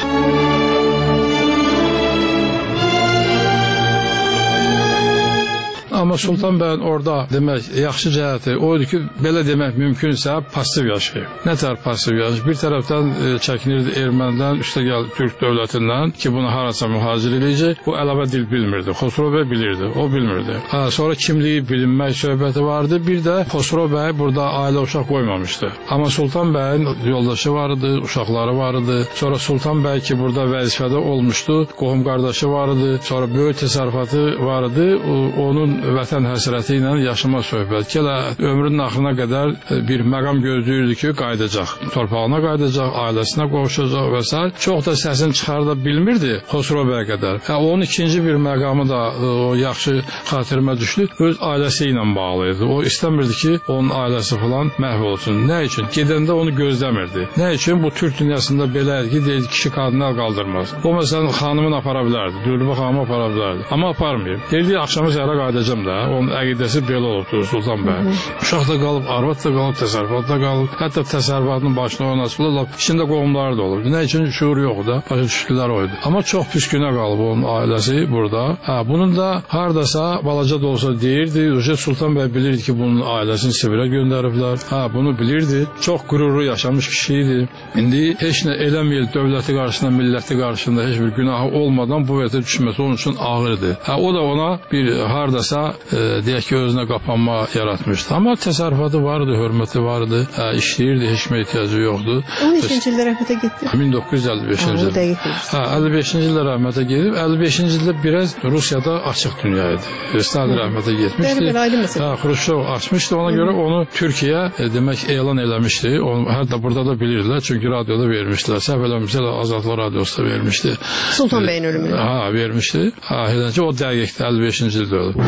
Amma Sultan bəyin orada demək yaxşı cəhəti o idi ki, belə demək mümkünsə pasiv yaşayıb. Nə tər pasiv yaşayıb? Bir tərəfdən e, çəkinirdi ermənidən, üstə gəldi Türk dövlətindən ki, bunu harasa mühacir eləyəcək. Bu əlavə dil bilmirdi. Xosrov bəy bilirdi, o bilmirdi. Ha, sonra kimliyi bilinmək söhbəti vardı. Bir də Xosrov bəy burada ailə uşaq qoymamışdı. Amma Sultan bəyin yoldaşı var idi, uşaqları var idi. Sonra Sultan bəy ki, burada vəzifədə olmuşdu, qohum qardaşı var idi. Sonra böyük təsərrüfatı var idi. Onun vətən həsrəti ilə yaşama söhbət. Gələ ömrünün axırına qədər bir məqam gözləyirdi ki, qayıdacaq. Torpağına qayıdacaq, ailəsinə qovuşacaq və s. Çox da səsini çıxarda bilmirdi Xosrov bəy qədər. Hə, onun ikinci bir məqamı da o yaxşı xatirimə düşdü. Öz ailəsi ilə bağlı idi. O istəmirdi ki, onun ailəsi falan məhv olsun. Nə üçün? Gedəndə onu gözləmirdi. Nə üçün? Bu Türk dünyasında belə ki, deyil, kişi qadınlar qaldırmaz. O məsələn xanımını apara bilərdi, Dülbə xanımı apara bilərdi. Amma aparmayıb. Deyildi, axşamı səhərə qayıdacaq. Onun əqidəsi belə olubdur Sultan bəy. Uşaq da qalıb, arvad da qalıb, təsərrüfat da qalıb. Hətta təsərrüfatının başına oynasıblar. İçində qohumları da olub. Nə üçün şuur yoxdur da, başa düşdülər oydu. Amma çox pis günə qalıb onun ailəsi burada. Hə, bunun da hardasa balaca da olsa deyirdi. Sultan bəy bilirdi ki, bunun ailəsini Sibirə göndəriblər. Hə, bunu bilirdi. Çox qürurlu yaşamış kişi idi. İndi heç nə eləməyil dövləti qarşısında, milləti qarşısında heç bir günahı olmadan bu vəziyyətə düşməsi onun üçün ağırdı. Hə, o da ona bir hardasa E, deyək ki, özünə qapanma yaratmışdı. Amma təsərrüfatı vardı, hörməti vardı, hə, işləyirdi, heç kimə ehtiyacı yoxdur. on neçinci ildə rəhmətə getdi? min doqquz yüz əlli beşinci ildə. Hə, əlli beşinci ildə rəhmətə gedib, əlli beşinci ildə biraz Rusiyada açıq dünya idi. Stalin rəhmətə getmişdi. Hə, Xruşov açmışdı, ona görə onu Türkiyə e, demək elan eləmişdi. Onu, hətta burada da bilirdilər, çünki radioda vermişdilər. Səhv eləmişsə də Azadlıq radiosu da vermişdi. Sultan bəyin ölümünü. Hə, vermişdi. Hə, eləncə o dəqiqdir, əlli beşinci ildə oldu.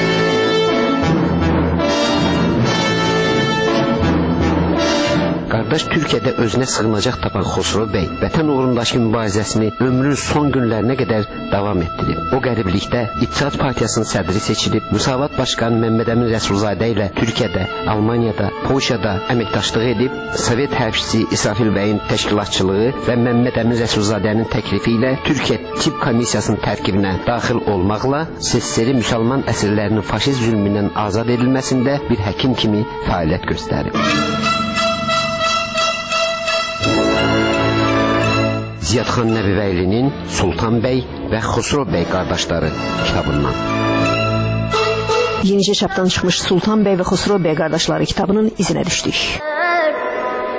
Qardaş Türkiyədə özünə sığınacaq tapan Xosrov bəy vətən uğrundakı mübarizəsini ömrünün son günlərinə qədər davam etdirib. O qəriblikdə İttihat Partiyasının sədri seçilib, Müsavat Başqanı Məmməd Əmin Rəsulzadə ilə Türkiyədə, Almaniyada, Polşada əməkdaşlıq edib, Sovet hərbçisi İsrafil bəyin təşkilatçılığı və Məmməd Əmin Rəsulzadənin təklifi ilə Türkiyə Tip Komissiyasının tərkibinə daxil olmaqla S S R-i müsəlman əsirlərinin faşist zülmündən azad edilməsində bir həkim kimi fəaliyyət göstərib. Ziyadxan Nəbibəylinin Sultan bəy və Xosrov bəy qardaşları kitabından. Yenicə çapdan çıxmış Sultan bəy və Xosrov bəy qardaşları kitabının izinə düşdük.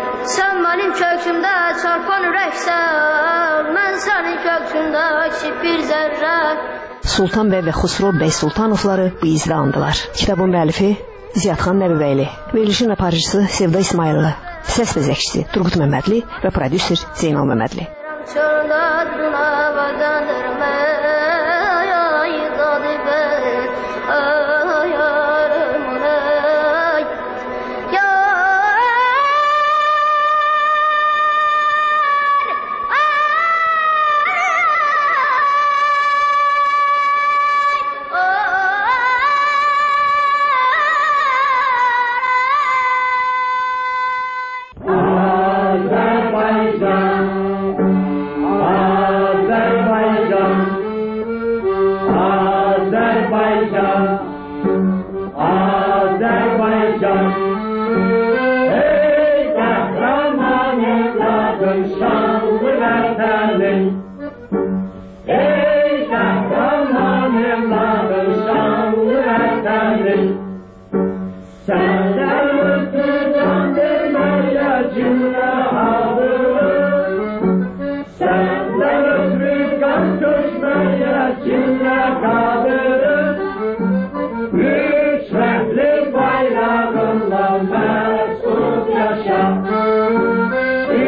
kökümdə çarpan ürəksən, mən sənin kökündə kiçik bir zərrə. Sultan bəy və Xusro bəy Sultanovları bu izlə andılar. Kitabın müəllifi Ziyadxan Nəbibəyli, verilişin aparıcısı Sevda İsmayıllı, səs bəzəkçisi Turqut Məmmədli və prodüser Zeynal Məmmədli.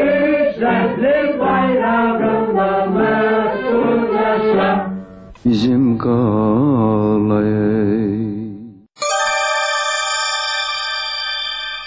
Bizim